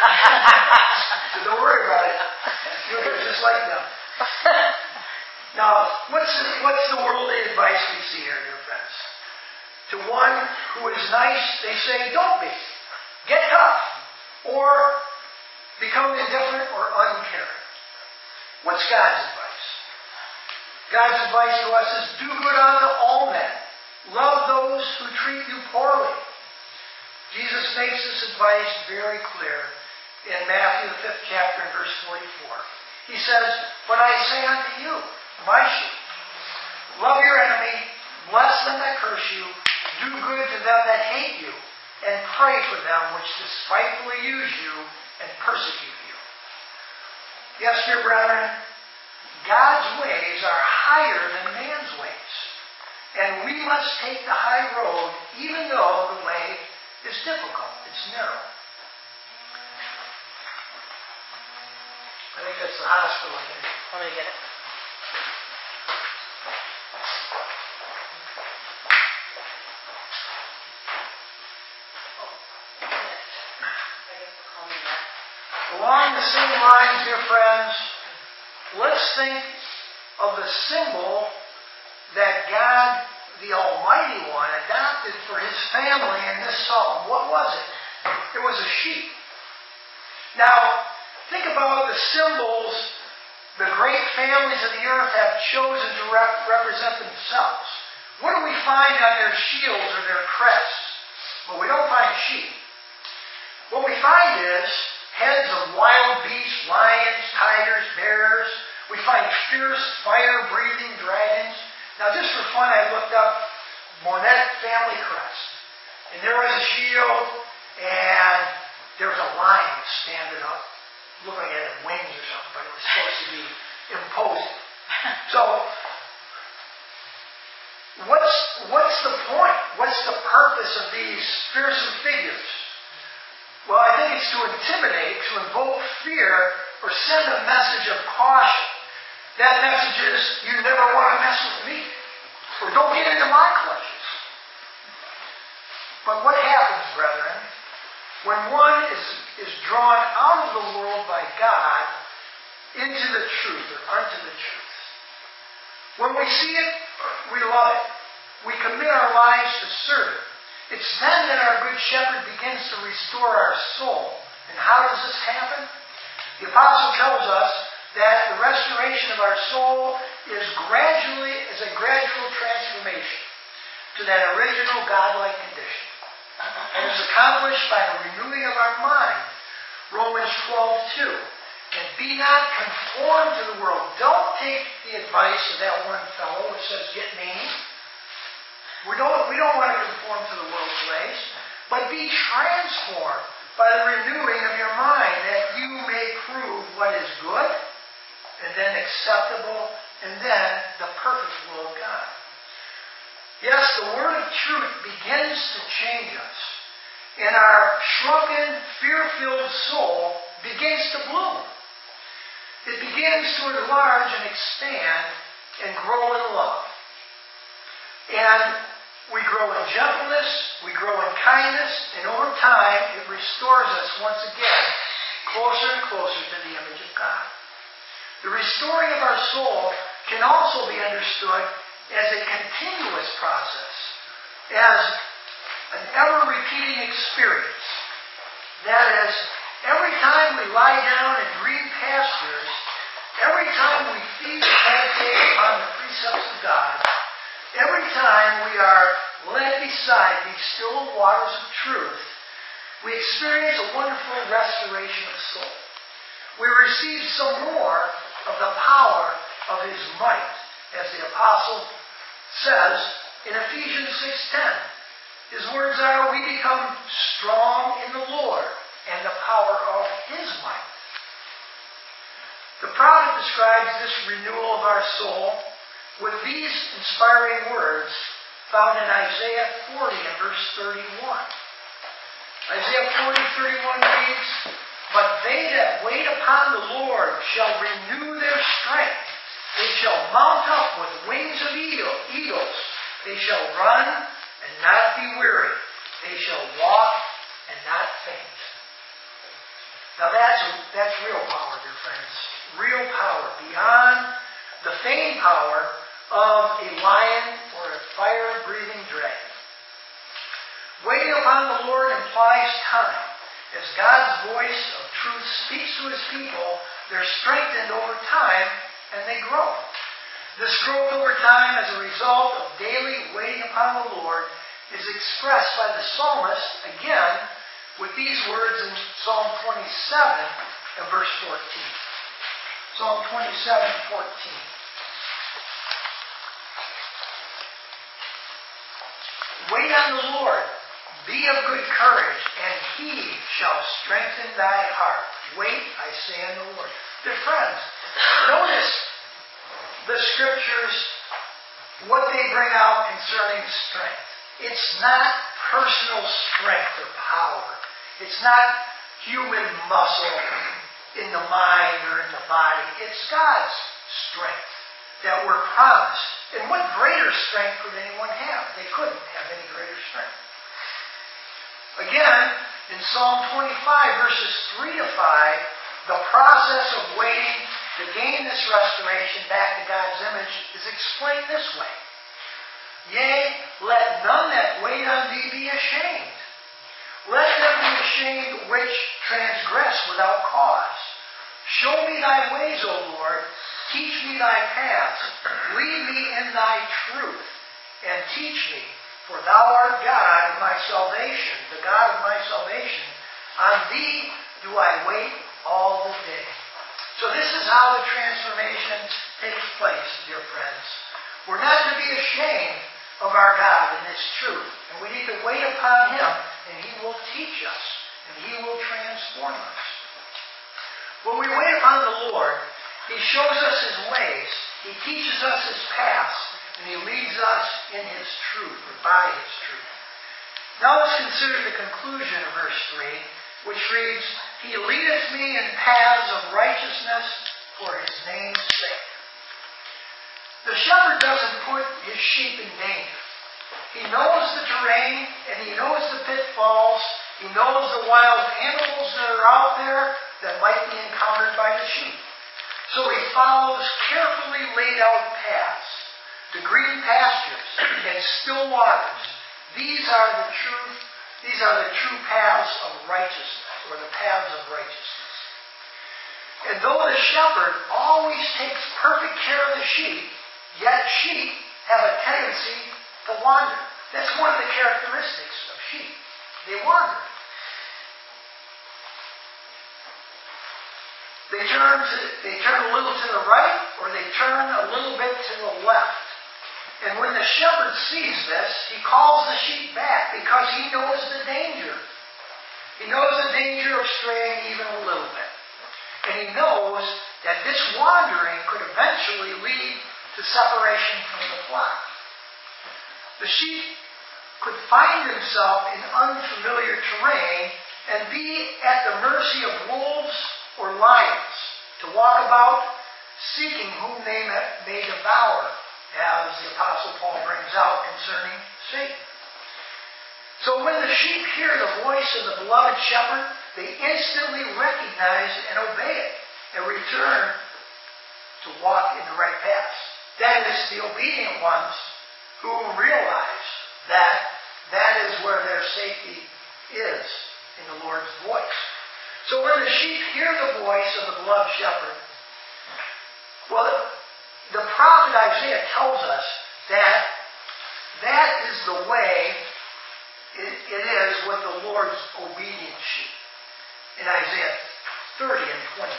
So don't worry about it. You'll be just like them. Now, what's the worldly advice we see here, dear friends? To one who is nice, they say, don't be. Get tough. Or become indifferent or uncaring. What's God's advice? God's advice to us is do good unto all men. Love those who treat you poorly. Jesus makes this advice very clear in Matthew, the 5th chapter, and verse 44. He says, but I say unto you, my sheep, love your enemy, bless them that curse you, do good to them that hate you, and pray for them which despitefully use you and persecute you. Yes, dear brethren, God's ways are higher than man's ways. And we must take the high road even though the way is difficult. It's narrow. I think that's the hospital again. Want me to get it? I guess we'll call me that. Along the same lines, dear friends, let's think of the symbol that God, the Almighty One, adopted for His family in this psalm. What was it? It was a sheep. Now, think about the symbols the great families of the earth have chosen to represent themselves. What do we find on their shields or their crests? Well, we don't find sheep. What we find is heads of wild beasts, lions, tigers, bears. We find fierce, fire-breathing dragons. Now, just for fun, I looked up Monet family crest. And there was a shield, and there was a lion standing up. Looked like it had wings or something, but it was supposed to be imposing. So, what's the point? What's the purpose of these fearsome figures? Well, I think it's to intimidate, to invoke fear, or send a message of caution. That message is, you never want to mess with me, or don't get into my clutches. But what happens, brethren, when one is drawn out of the world by God into the truth, or unto the truth? When we see it, we love it. We commit our lives to serve it. It's then that our Good Shepherd begins to restore our soul. And how does this happen? The Apostle tells us that the restoration of our soul is a gradual transformation to that original godlike condition. And it's accomplished by the renewing of our mind. Romans 12:2. And be not conformed to the world. Don't take the advice of that one fellow who says, get mean. We don't want to conform to the world's ways, but be transformed by the renewing of your mind, that you may prove what is good, and then acceptable, and then the perfect will of God. Yes, the word of truth begins to change us, and our shrunken, fear-filled soul begins to bloom. It begins to enlarge and expand and grow in love. And we grow in gentleness, we grow in kindness, and over time it restores us once again closer and closer to the image of God. The restoring of our soul can also be understood as a continuous process, as an ever-repeating experience. That is, every time we lie down in green pastures, every time we feed and meditate upon the precepts of God, every time we are led beside these still waters of truth, we experience a wonderful restoration of soul. We receive some more of the power of His might, as the Apostle says in Ephesians 6:10. His words are, we become strong in the Lord and the power of His might. The prophet describes this renewal of our soul with these inspiring words found in Isaiah 40 and verse 31. Isaiah 40:31 reads, but they that wait upon the Lord shall renew their strength. They shall mount up with wings of eagles. They shall run and not be weary. They shall walk and not faint. Now that's real power, dear friends. Real power beyond the feigned power of a lion or a fire-breathing dragon. Waiting upon the Lord implies time. As God's voice of truth speaks to His people, they're strengthened over time and they grow. This growth over time as a result of daily waiting upon the Lord is expressed by the psalmist, again, with these words in Psalm 27 and verse 14. Psalm 27:14. Wait on the Lord, be of good courage, and He shall strengthen thy heart. Wait, I say, on the Lord. Dear friends, notice the Scriptures, what they bring out concerning strength. It's not personal strength or power. It's not human muscle in the mind or in the body. It's God's strength that we're promised. And what greater strength could anyone have? They couldn't have any greater strength. Again, in Psalm 25, verses 3 to 5, The process of waiting to gain this restoration back to God's image is explained this way. Yea, let none that wait on thee be ashamed. Let them be ashamed which transgress without cause. Show me thy ways, O Lord. Teach me thy paths. Lead me in thy truth, and teach me. For thou art God of my salvation, the God of my salvation. On thee do I wait all the day. So this is how the transformation takes place, dear friends. We're not to be ashamed of our God and His truth. And we need to wait upon Him, and He will teach us, and He will transform us. When we wait upon the Lord, He shows us His ways, He teaches us His paths, and He leads us in His truth, or by His truth. Now let's consider the conclusion of verse 3, which reads, He leadeth me in paths of righteousness for His name's sake. The shepherd doesn't put his sheep in danger. He knows the terrain, and he knows the pitfalls. He knows the wild animals that are out there that might be encountered by the sheep. So he follows carefully laid out paths to green pastures and still waters. These are the true paths of righteousness, or the paths of righteousness. And though the shepherd always takes perfect care of the sheep, yet sheep have a tendency to wander. That's one of the characteristics of sheep. They wander. They turn a little to the right, or they turn a little bit to the left. And when the shepherd sees this, he calls the sheep back because he knows the danger. He knows the danger of straying even a little bit. And he knows that this wandering could eventually lead to separation from the flock. The sheep could find himself in unfamiliar terrain and be at the mercy of wolves or lions to walk about seeking whom they may devour, as the Apostle Paul brings out concerning Satan. So when the sheep hear the voice of the beloved shepherd, they instantly recognize and obey it and return to walk in the right paths. That is, the obedient ones who realize that that is where their safety is, in the Lord's voice. So when the sheep hear the voice of the beloved shepherd, well, the prophet Isaiah tells us that that is the way it is with the Lord's obedient sheep. In Isaiah 30 and 21.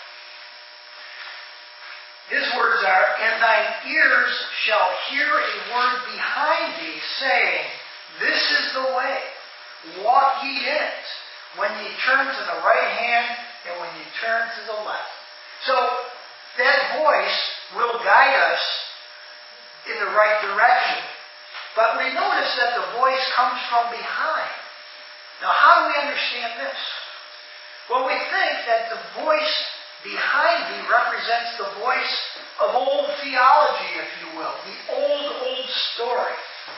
His words are, And thine ears shall hear a word behind thee, saying, This is the way, walk ye in it, when ye turn to the right hand, and when ye turn to the left. So, that voice will guide us in the right direction. But we notice that the voice comes from behind. Now, how do we understand this? Well, we think that the voice behind thee represents the voice of old theology, if you will, the old story,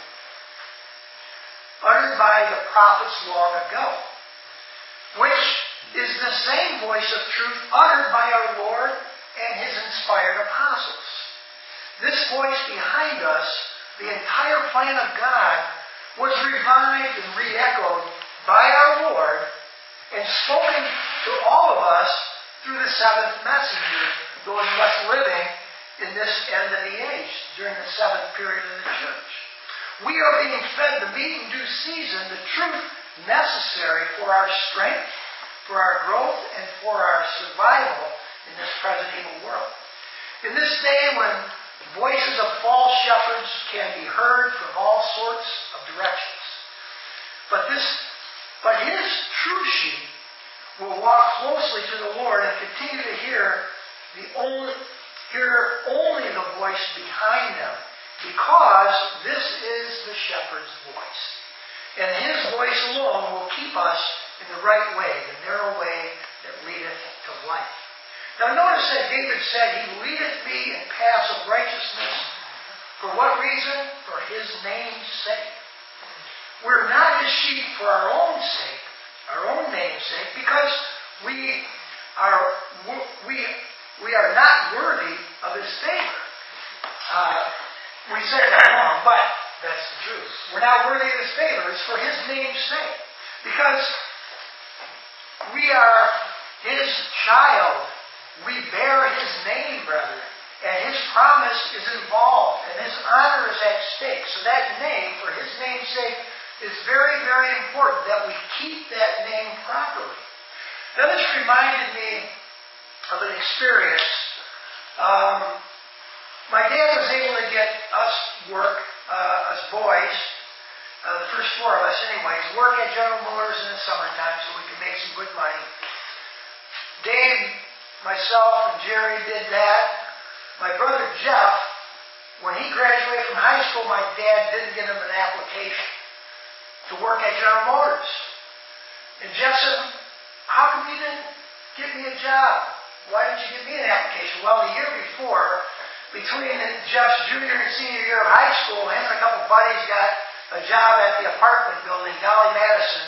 uttered by the prophets long ago, which is the same voice of truth uttered by our Lord and His inspired apostles. This voice behind us, the entire plan of God, was revived and re-echoed by our Lord and spoken to all of us through the seventh messenger, those of us living in this end of the age, during the seventh period of the church. We are being fed the meat in due season, the truth necessary for our strength, for our growth, and for our survival in this present evil world. In this day when voices of false shepherds can be heard from all sorts of directions, but his true sheep will walk closely to the Lord and continue to hear only the voice behind them, because this is the shepherd's voice. And his voice alone will keep us in the right way, the narrow way that leadeth to life. Now notice that David said, He leadeth me in paths of righteousness. For what reason? For His name's sake. We're not His sheep for our own sake, our own name's sake, because we we are not worthy of His favor. We say that wrong, but that's the truth. We're not worthy of His favor. It's for His name's sake. Because we are His child. We bear His name, brethren. And His promise is involved. And His honor is at stake. So that name, for His name's sake, is very, very important that we keep that name properly. Now this reminded me of an experience. My dad was able to get us work, us boys, the first four of us anyways, work at General Motors in the summertime so we could make some good money. Dave, myself, and Jerry did that. My brother Jeff, when he graduated from high school, my dad didn't get him an application to work at General Motors. And Jeff said, how come you didn't give me a job? Why didn't you give me an application? Well, the year before, between Jeff's junior and senior year of high school, him and a couple buddies got a job at the apartment building, Dolly Madison,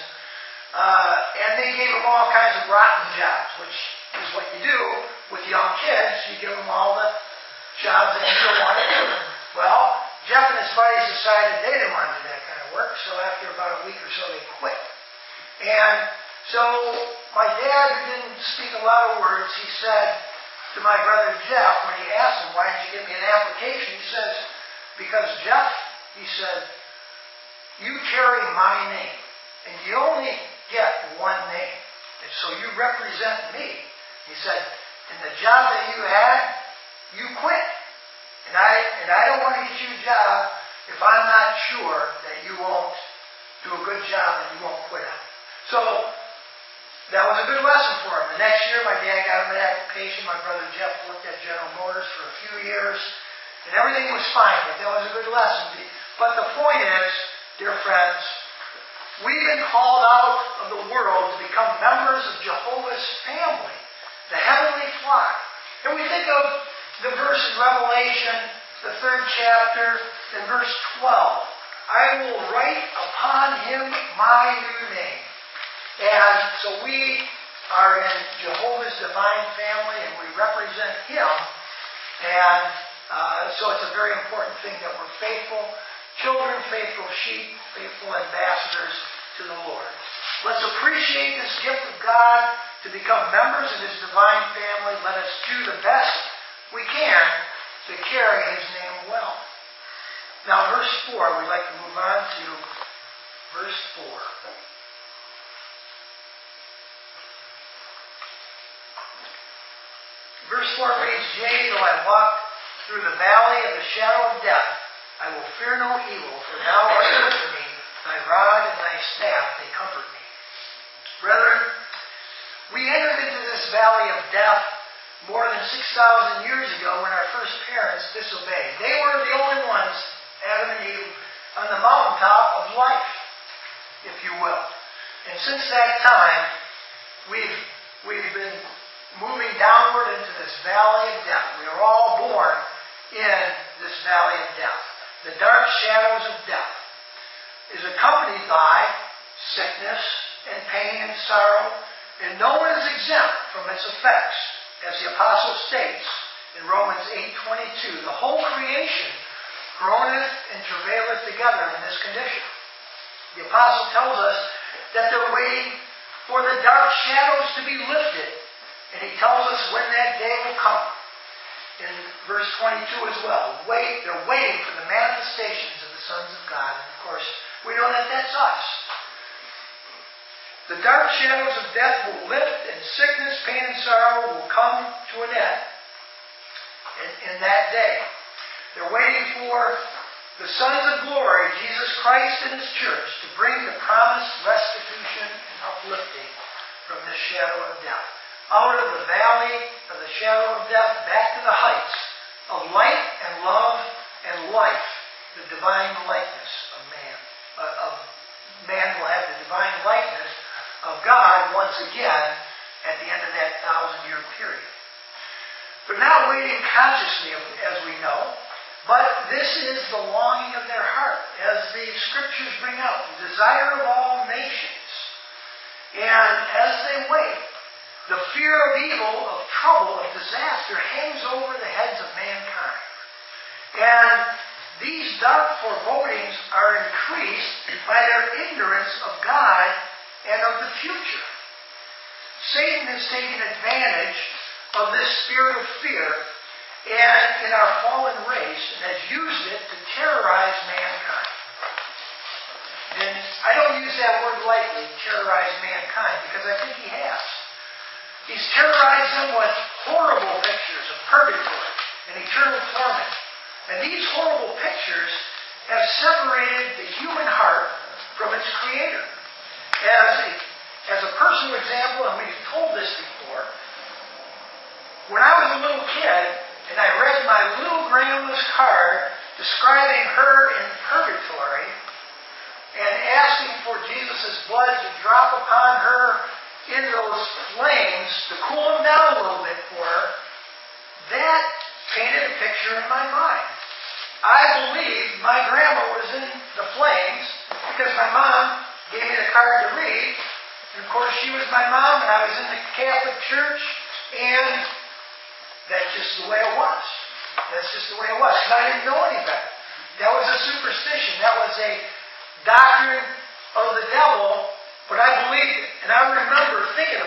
and they gave them all kinds of rotten jobs, which is what you do with young kids. You give them all the jobs that you don't want to do. Well, Jeff and his buddies decided they didn't want to do that kind of work, so after about a week or so, they quit. And so my dad, who didn't speak a lot of words, he said to my brother Jeff, when he asked him, why didn't you give me an application? He says, because Jeff, he said, you carry my name, and you only get one name, and so you represent me. He said, and the job that you had, you quit. And I don't want to get you a job if I'm not sure that you won't do a good job and you won't quit on it. So that was a good lesson for him. The next year, my dad got him an application. My brother Jeff worked at General Motors for a few years, and everything was fine, but that was a good lesson. But the point is, dear friends, we've been called out of the world to become members of Jehovah's family, the heavenly flock. And we think of the verse in Revelation, the 3rd chapter, in verse 12. I will write upon him my new name. And so we are in Jehovah's divine family, and we represent Him. And so it's a very important thing that we're faithful children, faithful sheep, faithful ambassadors to the Lord. Let's appreciate this gift of God to become members of His divine family. Let us do the best we can to carry His name well. Now, verse 4, we'd like to move on to verse 4. Verse 4 reads, yea, though I walk through the valley of the shadow of death, I will fear no evil, for thou art with me, thy rod and thy staff, they comfort me. Brethren, we entered into this valley of death more than 6,000 years ago when our first parents disobeyed. They were the only ones, Adam and Eve, on the mountaintop of life, if you will. And since that time, we've been moving downward into this valley of death. We are all born in this valley of death. The dark shadows of death is accompanied by sickness and pain and sorrow, and no one is exempt from its effects. As the apostle states in Romans 8:22, the whole creation groaneth and travaileth together in this condition. The apostle tells us that they're waiting for the dark shadows to be lifted, and he tells us when that day will come. In verse 22 as well, they're waiting for the manifestations of the sons of God. And of course, we know that that's us. The dark shadows of death will lift, and sickness, pain, and sorrow will come to an end in that day. They're waiting for the sons of glory, Jesus Christ and His church, to bring the promised restitution and uplifting from this shadow of death. Out of the valley of the shadow of death, back to the heights of light and love and life, the divine likeness of man. Man will have the divine likeness of God once again at the end of that 1,000-year period. They're not waiting consciously, as we know, but this is the longing of their heart, as the Scriptures bring out, the desire of all nations. And as they wait, The fear of evil, of trouble, of disaster hangs over the heads of mankind. And these dark forebodings are increased by their ignorance of God and of the future. Satan has taken advantage of this spirit of fear and in our fallen race and has used it to terrorize mankind. And I don't use that word lightly, terrorize mankind, because I think he has. He's terrorized them with horrible pictures of purgatory and eternal torment. And these horrible pictures have separated the human heart from its creator. As a personal example, and we've told this before, when I was a little kid and I read my little grandma's card describing her in purgatory and asking for Jesus' blood to drop upon her in those flames to cool them down a little bit for her, that painted a picture in my mind. I believed my grandma was in the flames because my mom gave me the card to read. And of course she was my mom and I was in the Catholic Church, and that's just the way it was. That's just the way it was. And I didn't know any better. That was a superstition. That was a doctrine of the devil, but I believed it. And I remember thinking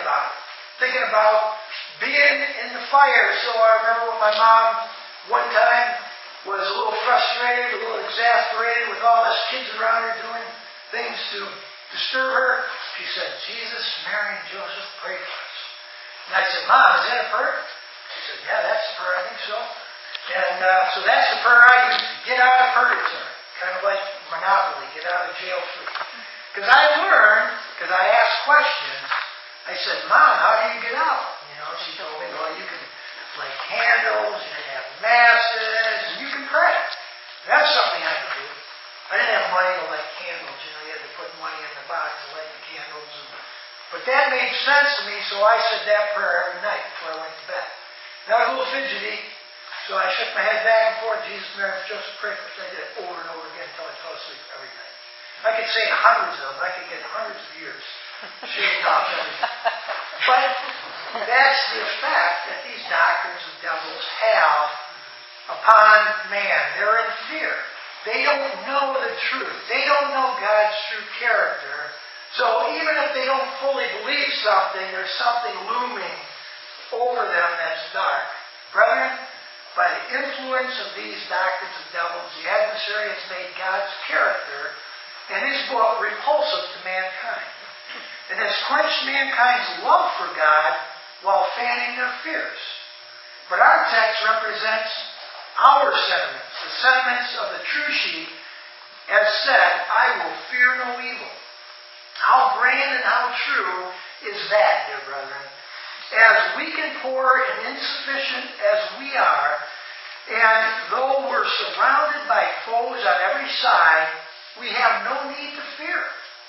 about being in the fire. So I remember when my mom one time was a little frustrated, a little exasperated with all us kids around her doing things to disturb her. She said, Jesus, Mary, and Joseph, pray for us. And I said, Mom, is that a prayer? She said, yeah, that's the prayer, I think so. And so that's the prayer I use to get out of purgatory. Kind of like Monopoly, get out of jail free. Because I learned, because I asked questions, I said, Mom, how do you get out? She told me, well, you can light candles, you can have masses, and you can pray. That's something I could do. I didn't have money to light candles. You had to put money in the box to light the candles. But that made sense to me, so I said that prayer every night before I went to bed. And I was a little fidgety, so I shook my head back and forth, Jesus, Mary, and Joseph, pray for us. I did it over and over again until I fell asleep every night. I could say hundreds of them. I could get hundreds of years shaved off every night. But that's the effect that these doctrines of devils have upon man. They're in fear. They don't know the truth. They don't know God's true character. So even if they don't fully believe something, there's something looming over them that's dark. Brethren, by the influence of these doctrines of devils, the adversary has made God's character and his book repulsive to mankind, and has quenched mankind's love for God while fanning their fears. But our text represents our sentiments, the sentiments of the true sheep, as said, I will fear no evil. How grand and how true is that, dear brethren? As weak and poor and insufficient as we are, and though we're surrounded by foes on every side, we have no need to fear.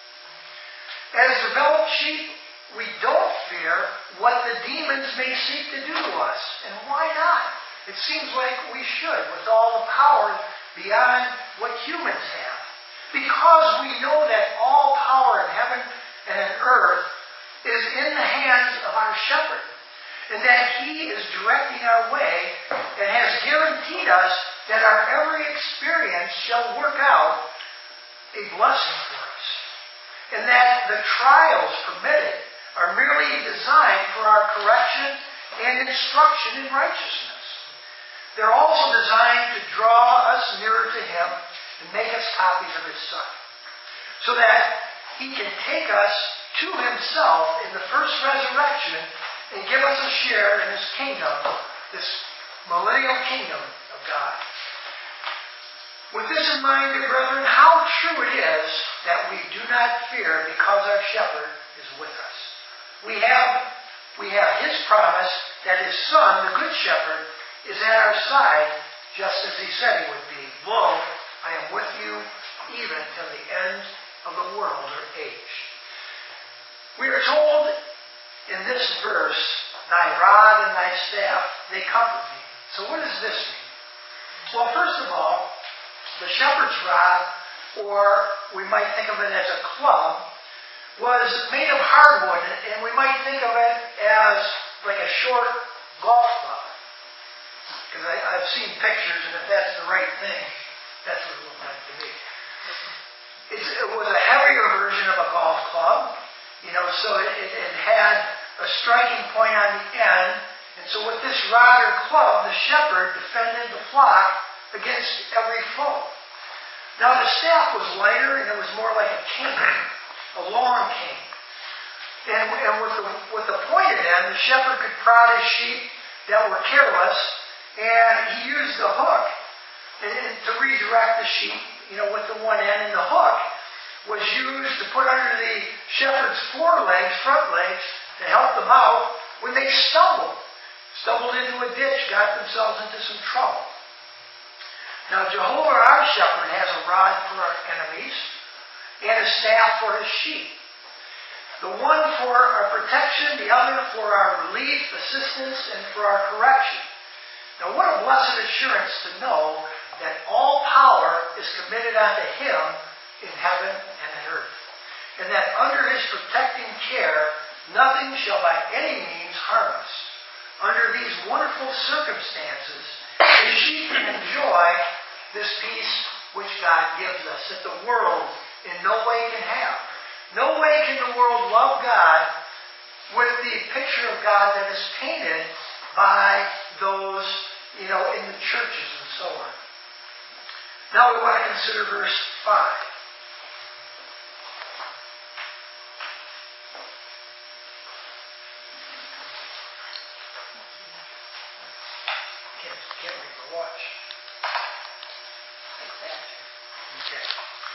As developed sheep, we don't fear what the demons may seek to do to us. And why not? It seems like we should, with all the power beyond what humans have. Because we know that all power in heaven and in earth is in the hands of our shepherd, and that he is directing our way and has guaranteed us that our every experience shall work out a blessing for us, and that the trials permitted are merely designed for our correction and instruction in righteousness. They're also designed to draw us nearer to him and make us copies of his Son, so that he can take us to himself in the first resurrection and give us a share in his kingdom, this millennial kingdom of God. With this in mind, dear brethren, how true it is that we do not fear because our shepherd is with us. We have his promise that his Son, the Good Shepherd, is at our side, just as he said he would be. Lo, I am with you even till the end of the world or age. We are told in this verse, thy rod and thy staff, they comfort me. So what does this mean? Well, first of all, the shepherd's rod, or we might think of it as a club, was made of hardwood, and we might think of it as like a short golf club. Because I've seen pictures, and if that's the right thing, that's what it looked like to me. It was a heavier version of a golf club, so it had a striking point on the end. And so with this rod or club, the shepherd defended the flock against every foe. Now the staff was lighter, and it was more like a cane, a long cane. And with the pointed end, the shepherd could prod his sheep that were careless, and he used the hook to redirect the sheep, with the one end. And the hook was used to put under the shepherd's front legs, to help them out when they stumbled into a ditch, got themselves into some trouble. Now Jehovah our shepherd has a rod for our enemies and a staff for his sheep. The one for our protection, the other for our relief, assistance, and for our correction. Now what a blessed assurance to know that all power is committed unto him in heaven and in earth, and that under his protecting care nothing shall by any means harm us. Under these wonderful circumstances, the sheep can enjoy this peace which God gives us, that the world in no way can have. No way can the world love God with the picture of God that is painted by those, in the churches and so on. Now we want to consider verse 5. Can't read the watch. Okay.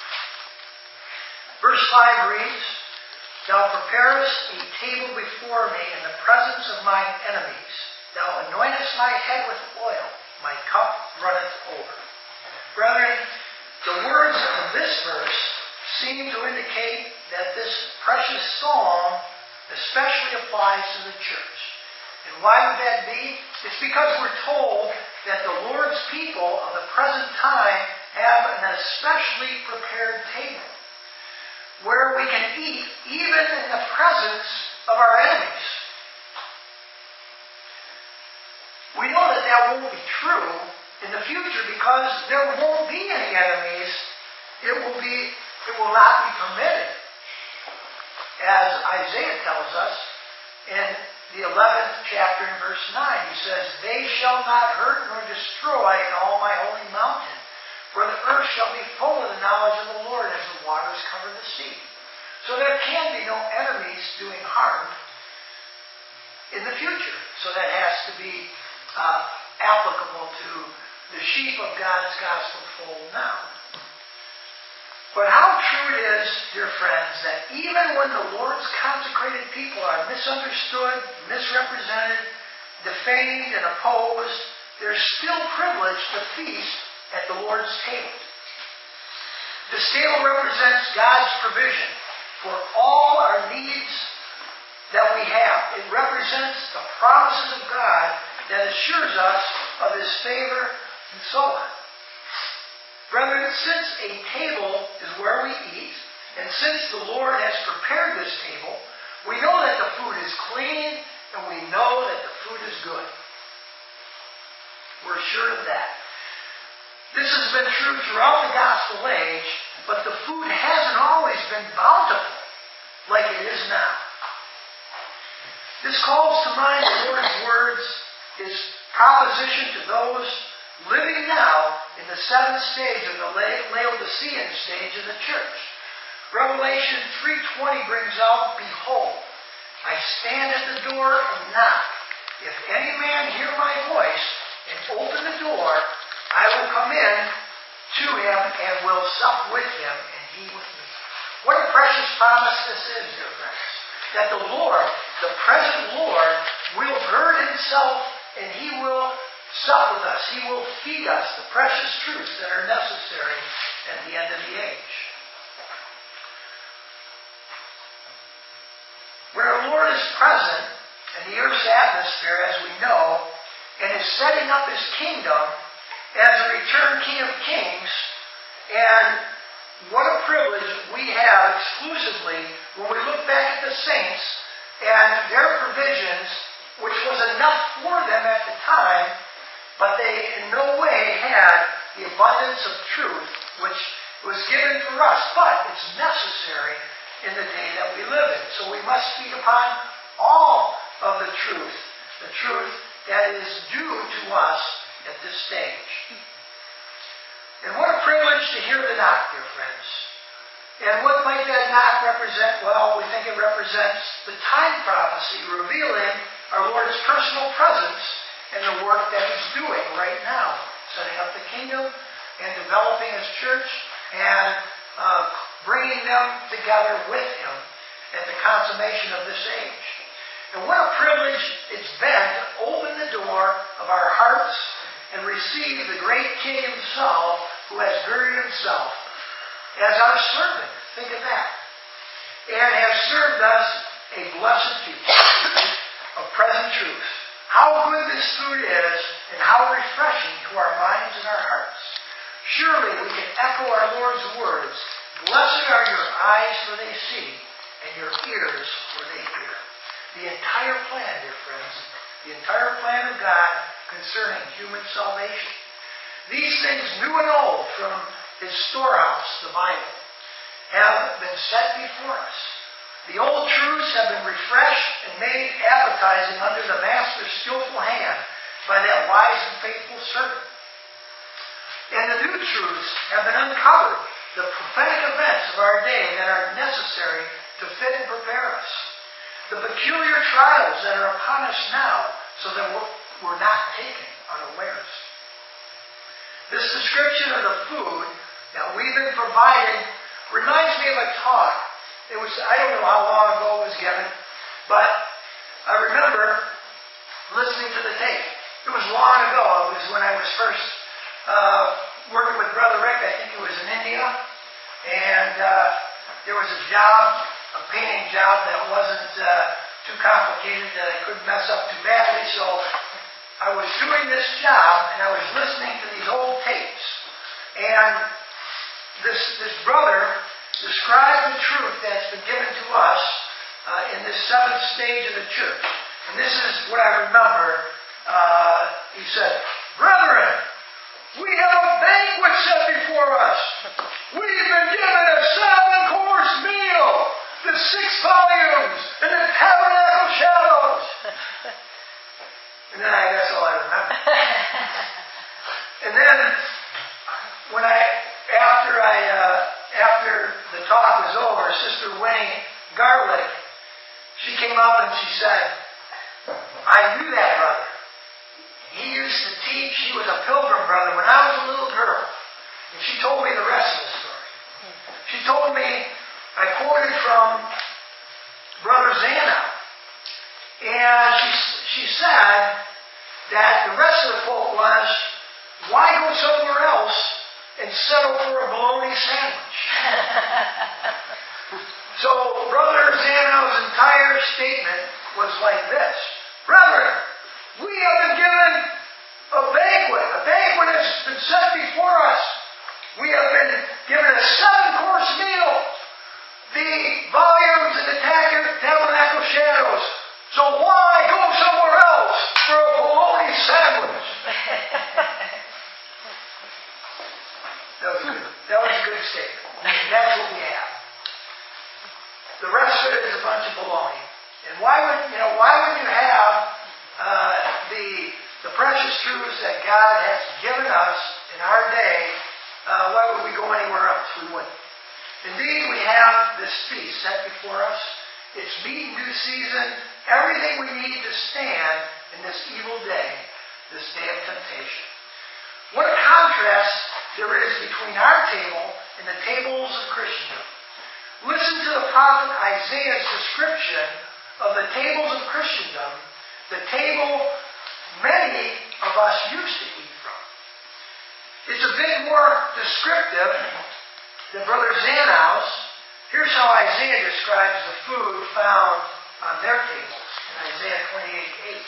Verse 5 reads, Thou preparest a table before me in the presence of mine enemies. Thou anointest my head with oil. My cup runneth over. Brethren, the words of this verse seem to indicate that this precious psalm especially applies to the church. And why would that be? It's because we're told that the Lord's people of the present time have an especially prepared table where we can eat even in the presence of our enemies. We know that that won't be true in the future because there won't be any enemies. It will not be permitted. As Isaiah tells us in the 11th chapter in verse 9, he says, They shall not hurt nor destroy in all my holy mountain, for the earth shall be full of the knowledge of the Lord as the waters cover the sea. So there can be no enemies doing harm in the future. So that has to be applicable to the sheep of God's gospel fold now. But how true it is, dear friends, that even when the Lord's consecrated people are misunderstood, misrepresented, defamed, and opposed, they're still privileged to feast at the Lord's table. This table represents God's provision for all our needs that we have. It represents the promises of God that assures us of His favor and so on. Brethren, since a table is where we eat, and since the Lord has prepared this table, we know that the food is clean, and we know that the food is good. We're sure of that. This has been true throughout the gospel age, but the food hasn't always been bountiful like it is now. This calls to mind the Lord's words, His proposition to those living now in the seventh stage of the Laodicean stage of the church. Revelation 3:20 brings out, Behold, I stand at the door and knock. If any man hear my voice and open the door, I will come in to him and will sup with him and he with me. What a precious promise this is, dear friends. That the Lord, the present Lord, will gird Himself and He will sup with us. He will feed us the precious truths that are necessary at the end of the age. When our Lord is present in the earth's atmosphere, as we know, and is setting up His kingdom as a returned King of Kings, and what a privilege we have exclusively when we look back at the saints and their provisions, which was enough for them at the time, but they in no way had the abundance of truth which was given for us. But it's necessary in the day that we live in. So we must feed upon all of the truth that is due to us at this stage. And what a privilege to hear the knock, dear friends. And what might that knock represent? Well, we think it represents the time prophecy revealing our Lord's personal presence and the work that He's doing right now, setting up the kingdom and developing His church and bringing them together with Him at the consummation of this age. And what a privilege it's been to open the door of our hearts and receive the great King Himself, who has girded Himself as our servant. Think of that. And has served us a blessed feast of present truth. How good this food is, and how refreshing to our minds and our hearts. Surely we can echo our Lord's words, "Blessed are your eyes, for they see, and your ears, for they hear." The entire plan, dear friends, the entire plan of God concerning human salvation. These things, new and old, from His storehouse, the Bible, have been set before us. The old truths have been refreshed and made appetizing under the Master's skillful hand by that wise and faithful servant. And the new truths have been uncovered, the prophetic events of our day that are necessary to fit and prepare us. The peculiar trials that are upon us now, so that we're not taken unawares. This description of the food that we've been provided reminds me of a talk. I don't know how long ago it was given, but I remember listening to the tape. It was long ago. It was when I was first working with Brother Rick. I think it was in India. And there was a job, a painting job that wasn't too complicated, that I couldn't mess up too badly. So I was doing this job, and I was listening to these old tapes. And this brother described the truth that's been given to us in this seventh stage of the church. And this is what I remember. He said, "Brethren, we have a banquet set before us. We've been given a 7-course meal, the 6 volumes, and the tabernacle shadows." And then that's all I remember. And then after the talk was over, Sister Winnie Garlick, she came up and she said, "I knew that brother. He used to teach. He was a Pilgrim brother when I was a little girl." And she told me the rest of the story. She told me, I quoted from Brother Zana, and she said that the rest of the quote was, "Why go somewhere else and settle for a bologna sandwich?" So Brother Zano's entire statement was like this: "Brethren, we have been given a banquet. A banquet has been set before us. We have been given a 7-course meal, the volumes and the tabernacle shadows. So why go somewhere else for a bologna sandwich?" That was a good statement. That's what we have. The rest of it is a bunch of baloney. And why would you have the precious truths that God has given us in our day? Why would we go anywhere else? We wouldn't. Indeed, we have this feast set before us. It's meat in due season, everything we need to stand in this evil day, this day of temptation. What a contrast there is between our table and the tables of Christendom. Listen to the prophet Isaiah's description of the tables of Christendom, the table many of us used to eat from. It's a bit more descriptive than Brother Zanow's. Here's how Isaiah describes the food found on their tables in Isaiah 28:8.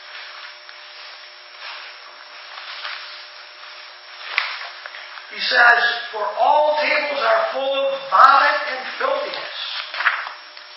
He says, "For all tables are full of vomit and filthiness.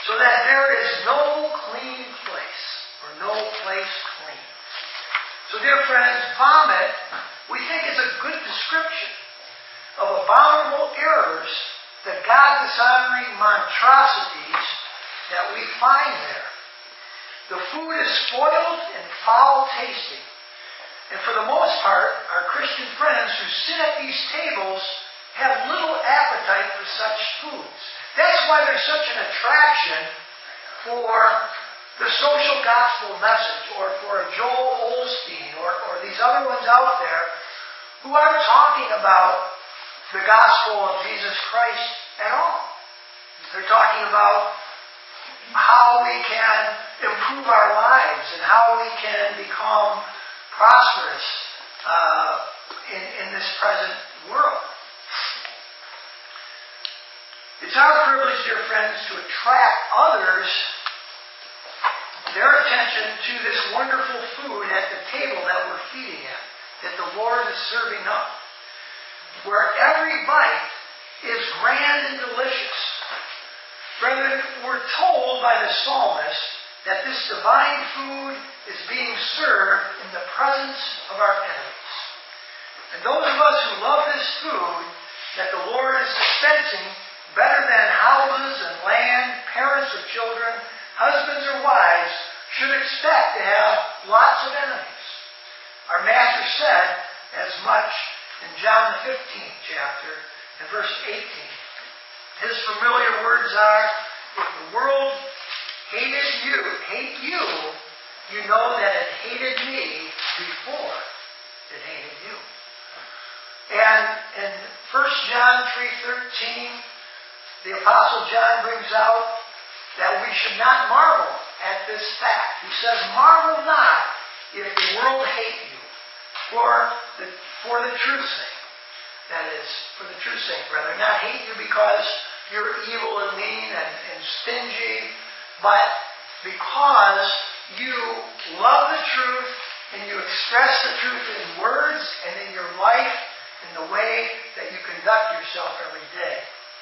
so that there is no clean place, or no place clean. So dear friends, vomit, we think is a good description of abominable errors, the God-dishonoring monstrosities that we find there. The food is spoiled and foul-tasting. And for the most part, our Christian friends who sit at these tables have little appetite for such foods. That's why there's such an attraction for the social gospel message, or for a Joel Osteen, or these other ones out there who aren't talking about the gospel of Jesus Christ at all. They're talking about how we can improve our lives and how we can become prosperous in this present world. It's our privilege, dear friends, to attract others, their attention to this wonderful food at the table that we're feeding at, that the Lord is serving up, where every bite is grand and delicious. Brethren, we're told by the psalmist that this divine food is being served in the presence of our enemies. And those of us who love this food that the Lord is dispensing better than houses and land, parents or children, husbands or wives, should expect to have lots of enemies. Our Master said as much in John the 15th chapter and verse 18. His familiar words are, if the world hate you, you know that it hated me before it hated you. And in 1 John 3:13, the Apostle John brings out that we should not marvel at this fact. He says, marvel not if the world hate you for the truth's sake. That is, for the truth's sake, brethren. Not hate you because you're evil and mean and stingy, but because you love the truth and you express the truth in words and in your life, in the way that you conduct yourself every day.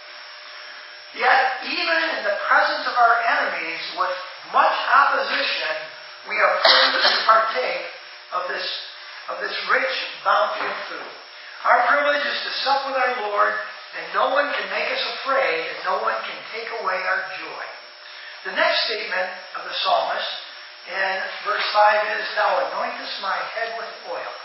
Yet, even in the presence of our enemies, with much opposition, we are privileged to partake of this rich bounty of food. Our privilege is to sup with our Lord, and no one can make us afraid, and no one can take away our joy. The next statement of the psalmist in verse 5 is, thou anointest my head with oil.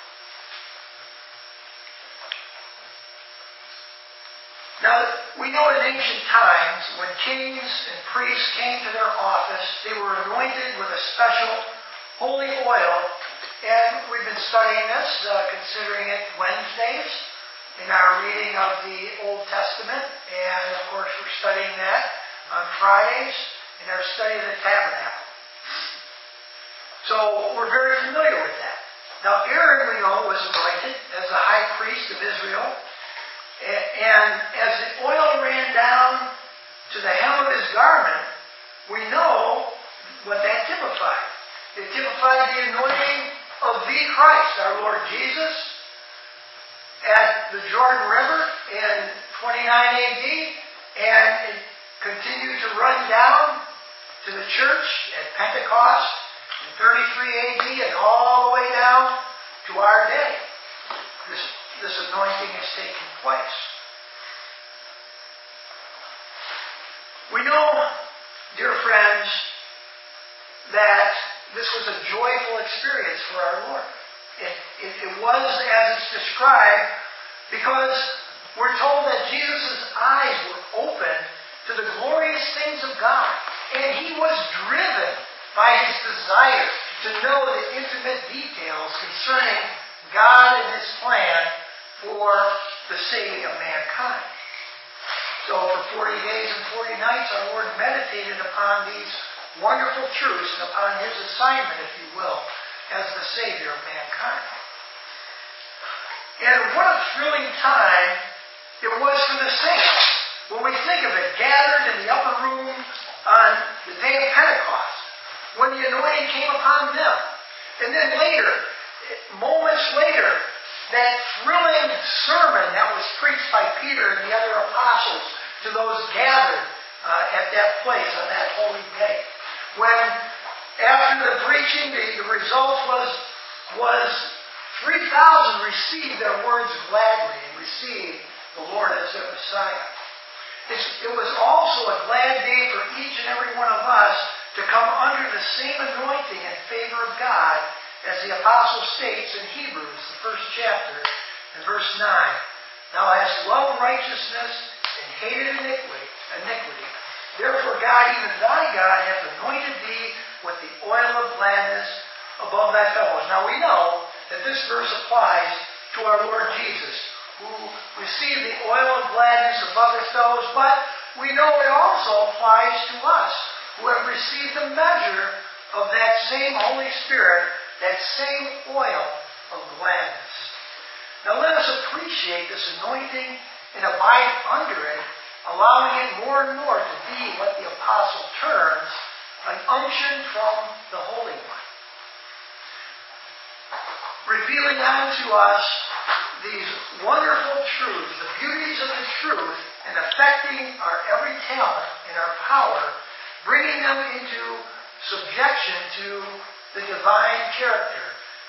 Now, we know in ancient times, when kings and priests came to their office, they were anointed with a special holy oil. And we've been studying this, considering it Wednesdays in our reading of the Old Testament. And, of course, we're studying that on Fridays in our study of the Tabernacle. So, we're very familiar with that. Now, Aaron, we know, was anointed as the high priest of Israel. And as the oil ran down to the hem of his garment, we know what that typified. It typified the anointing of the Christ, our Lord Jesus, at the Jordan River in 29 AD, and it continued to run down to the church at Pentecost in 33 AD and all the way down to our day. This anointing has taken place. We know, dear friends, that this was a joyful experience for our Lord. It was as it's described because we're told that Jesus' eyes were opened to the glorious things of God. And he was driven by his desire to know the intimate details concerning God and his plan for the saving of mankind. So for 40 days and 40 nights, our Lord meditated upon these wonderful truths and upon his assignment, if you will, as the Savior of mankind. And what a thrilling time it was for the saints. When we think of it, gathered in the upper room on the day of Pentecost, when the anointing came upon them. And then later, moments later, that thrilling sermon that was preached by Peter and the other apostles to those gathered at that place on that holy day. When, after the preaching, the result was 3,000 received their words gladly and received the Lord as their Messiah. It was also a glad day for each and every one of us to come under the same anointing and favor of God, as the apostle states in Hebrews, the 1st chapter, in verse 9. Thou hast loved righteousness and hated iniquity. Therefore God, even thy God, hath anointed thee with the oil of gladness above thy fellows. Now we know that this verse applies to our Lord Jesus, who received the oil of gladness above his fellows, but we know it also applies to us who have received the measure of that same Holy Spirit, that same oil of gladness. Now let us appreciate this anointing and abide under it, allowing it more and more to be what the apostle terms an unction from the Holy One, revealing unto us these wonderful truths, the beauties of the truth, and affecting our every talent and our power, bringing them into subjection to the divine character,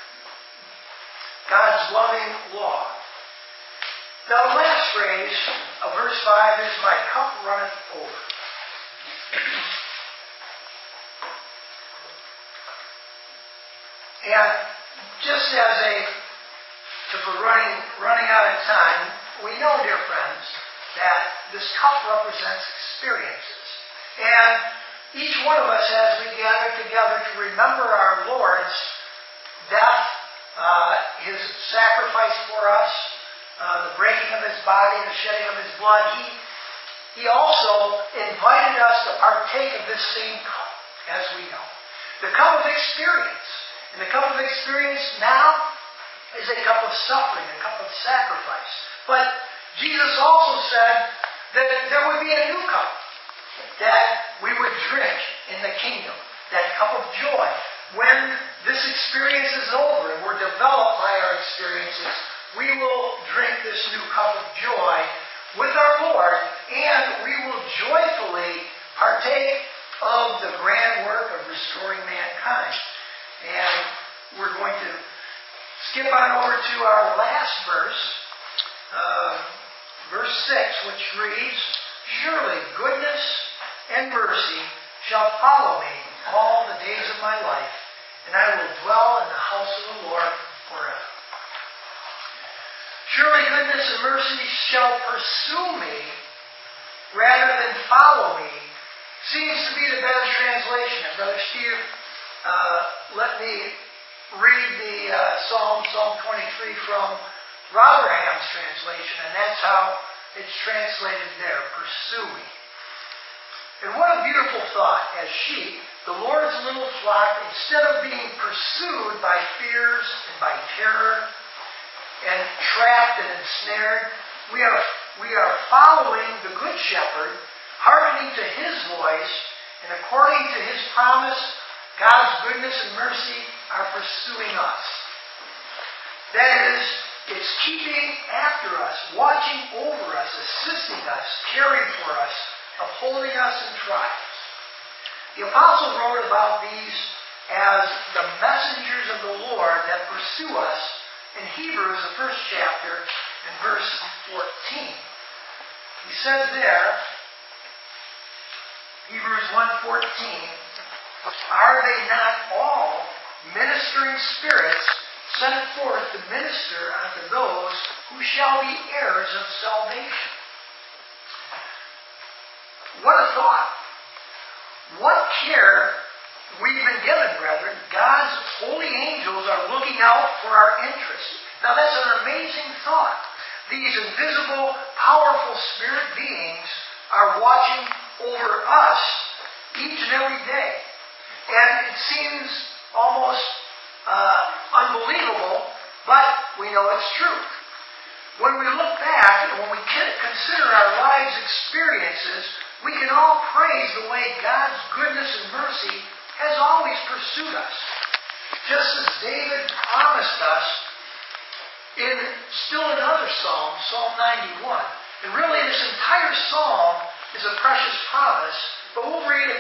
God's loving law. Now the last phrase of verse 5 is, my cup runneth over. And just as if we're running out of time, we know, dear friends, that this cup represents experiences. And each one of us, as we gather together to remember our Lord's death, his sacrifice for us, the breaking of his body, the shedding of his blood, he also invited us to partake of this same cup, as we know. The cup of experience. And the cup of experience now is a cup of suffering, a cup of sacrifice. But Jesus also said that there would be a new cup that we would drink in the kingdom, that cup of joy. When this experience is over and we're developed by our experiences, we will drink this new cup of joy with our Lord, and we will joyfully partake of the grand work of restoring mankind. And we're going to skip on over to our last verse, verse 6, which reads, surely goodness and mercy shall follow me all the days of my life, and I will dwell in the house of the Lord forever. Surely goodness and mercy shall pursue me rather than follow me seems to be the better translation. And Brother Steve, let me read the Psalm 23 from Rotherham's translation, and that's how it's translated there, pursue me. And what a beautiful thought. As sheep, the Lord's little flock, instead of being pursued by fears and by terror and trapped and ensnared, we are following the Good Shepherd, hearkening to his voice, and according to his promise, God's goodness and mercy are pursuing us. That is, it's keeping after us, watching over us, assisting us, caring for us, upholding us in trials. The apostle wrote about these as the messengers of the Lord that pursue us in Hebrews, the 1st chapter, in verse 14. He says there, Hebrews 1:14, are they not all ministering spirits sent forth to minister unto those who shall be heirs of salvation? What a thought. What care we've been given, brethren. God's holy angels are looking out for our interests. Now that's an amazing thought. These invisible, powerful spirit beings are watching over us each and every day. And it seems almost unbelievable, but we know it's true. When we look back and when we consider our lives' experiences, we can all praise the way God's goodness and mercy has always pursued us. Just as David promised us in still another psalm, Psalm 91. And really this entire psalm is a precious promise, but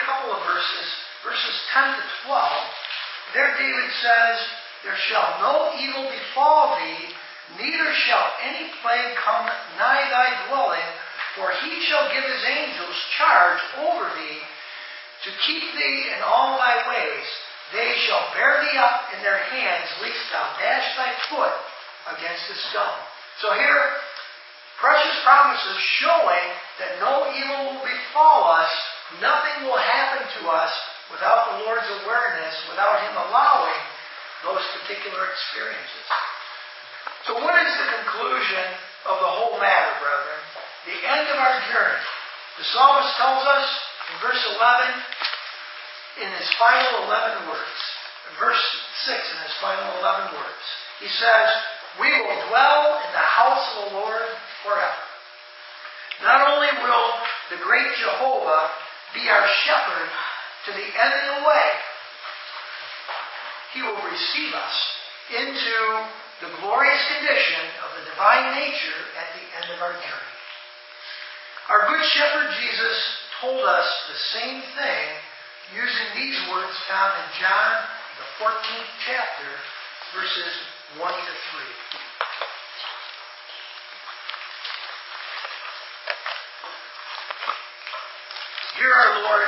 couple of verses, verses 10 to 12, there David says, there shall no evil befall thee, neither shall any plague come nigh thy dwelling, for he shall give his angels charge over thee, to keep thee in all thy ways. They shall bear thee up in their hands, lest thou dash thy foot against a stone. So here, precious promises showing that no evil will befall us, nothing will happen to us without the Lord's awareness, without Him allowing those particular experiences. So what is the conclusion of the whole matter, brethren? The end of our journey. The psalmist tells us in verse 11, in his final 11 words, verse 6 in his final 11 words, he says, we will dwell in the house of the Lord forever. Not only will the great Jehovah be our shepherd to the end of the way, He will receive us into the glorious condition of the divine nature at the end of our journey. Our Good Shepherd Jesus told us the same thing using these words found in John, the 14th chapter, verses 1 to 3. Here our Lord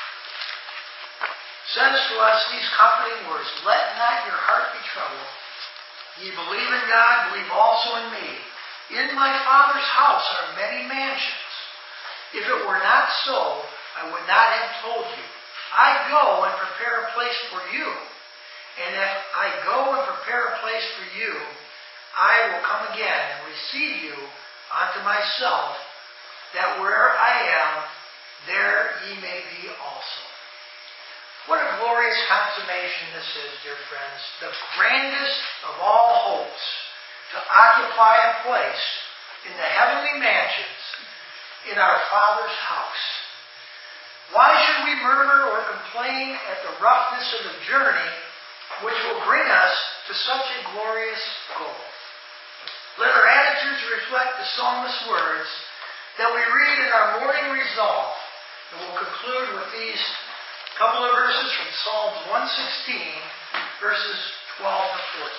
says to us these comforting words, let not your heart be troubled. Ye believe in God, believe also in me. In my Father's house are many mansions. If it were not so, I would not have told you. I go and prepare a place for you. And if I go and prepare a place for you, I will come again and receive you unto myself, that where I am, there ye may be also. What a glorious consummation this is, dear friends. The grandest of all hopes, to occupy a place in the heavenly mansions in our Father's house. Why should we murmur or complain at the roughness of the journey which will bring us to such a glorious goal? Let our attitudes reflect the psalmist's words that we read in our morning resolve. And we'll conclude with these couple of verses from Psalms 116, verses 12 to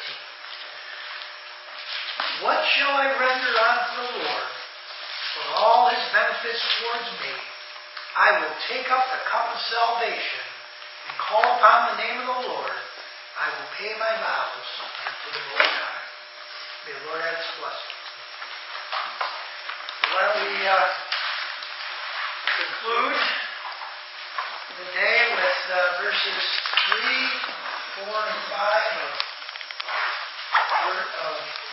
14. What shall I render unto the Lord for all His benefits towards me? I will take up the cup of salvation and call upon the name of the Lord. I will pay my vows to the Most High. May the Lord add His blessing. Why don't we conclude the day with verses 3, 4, and 5 of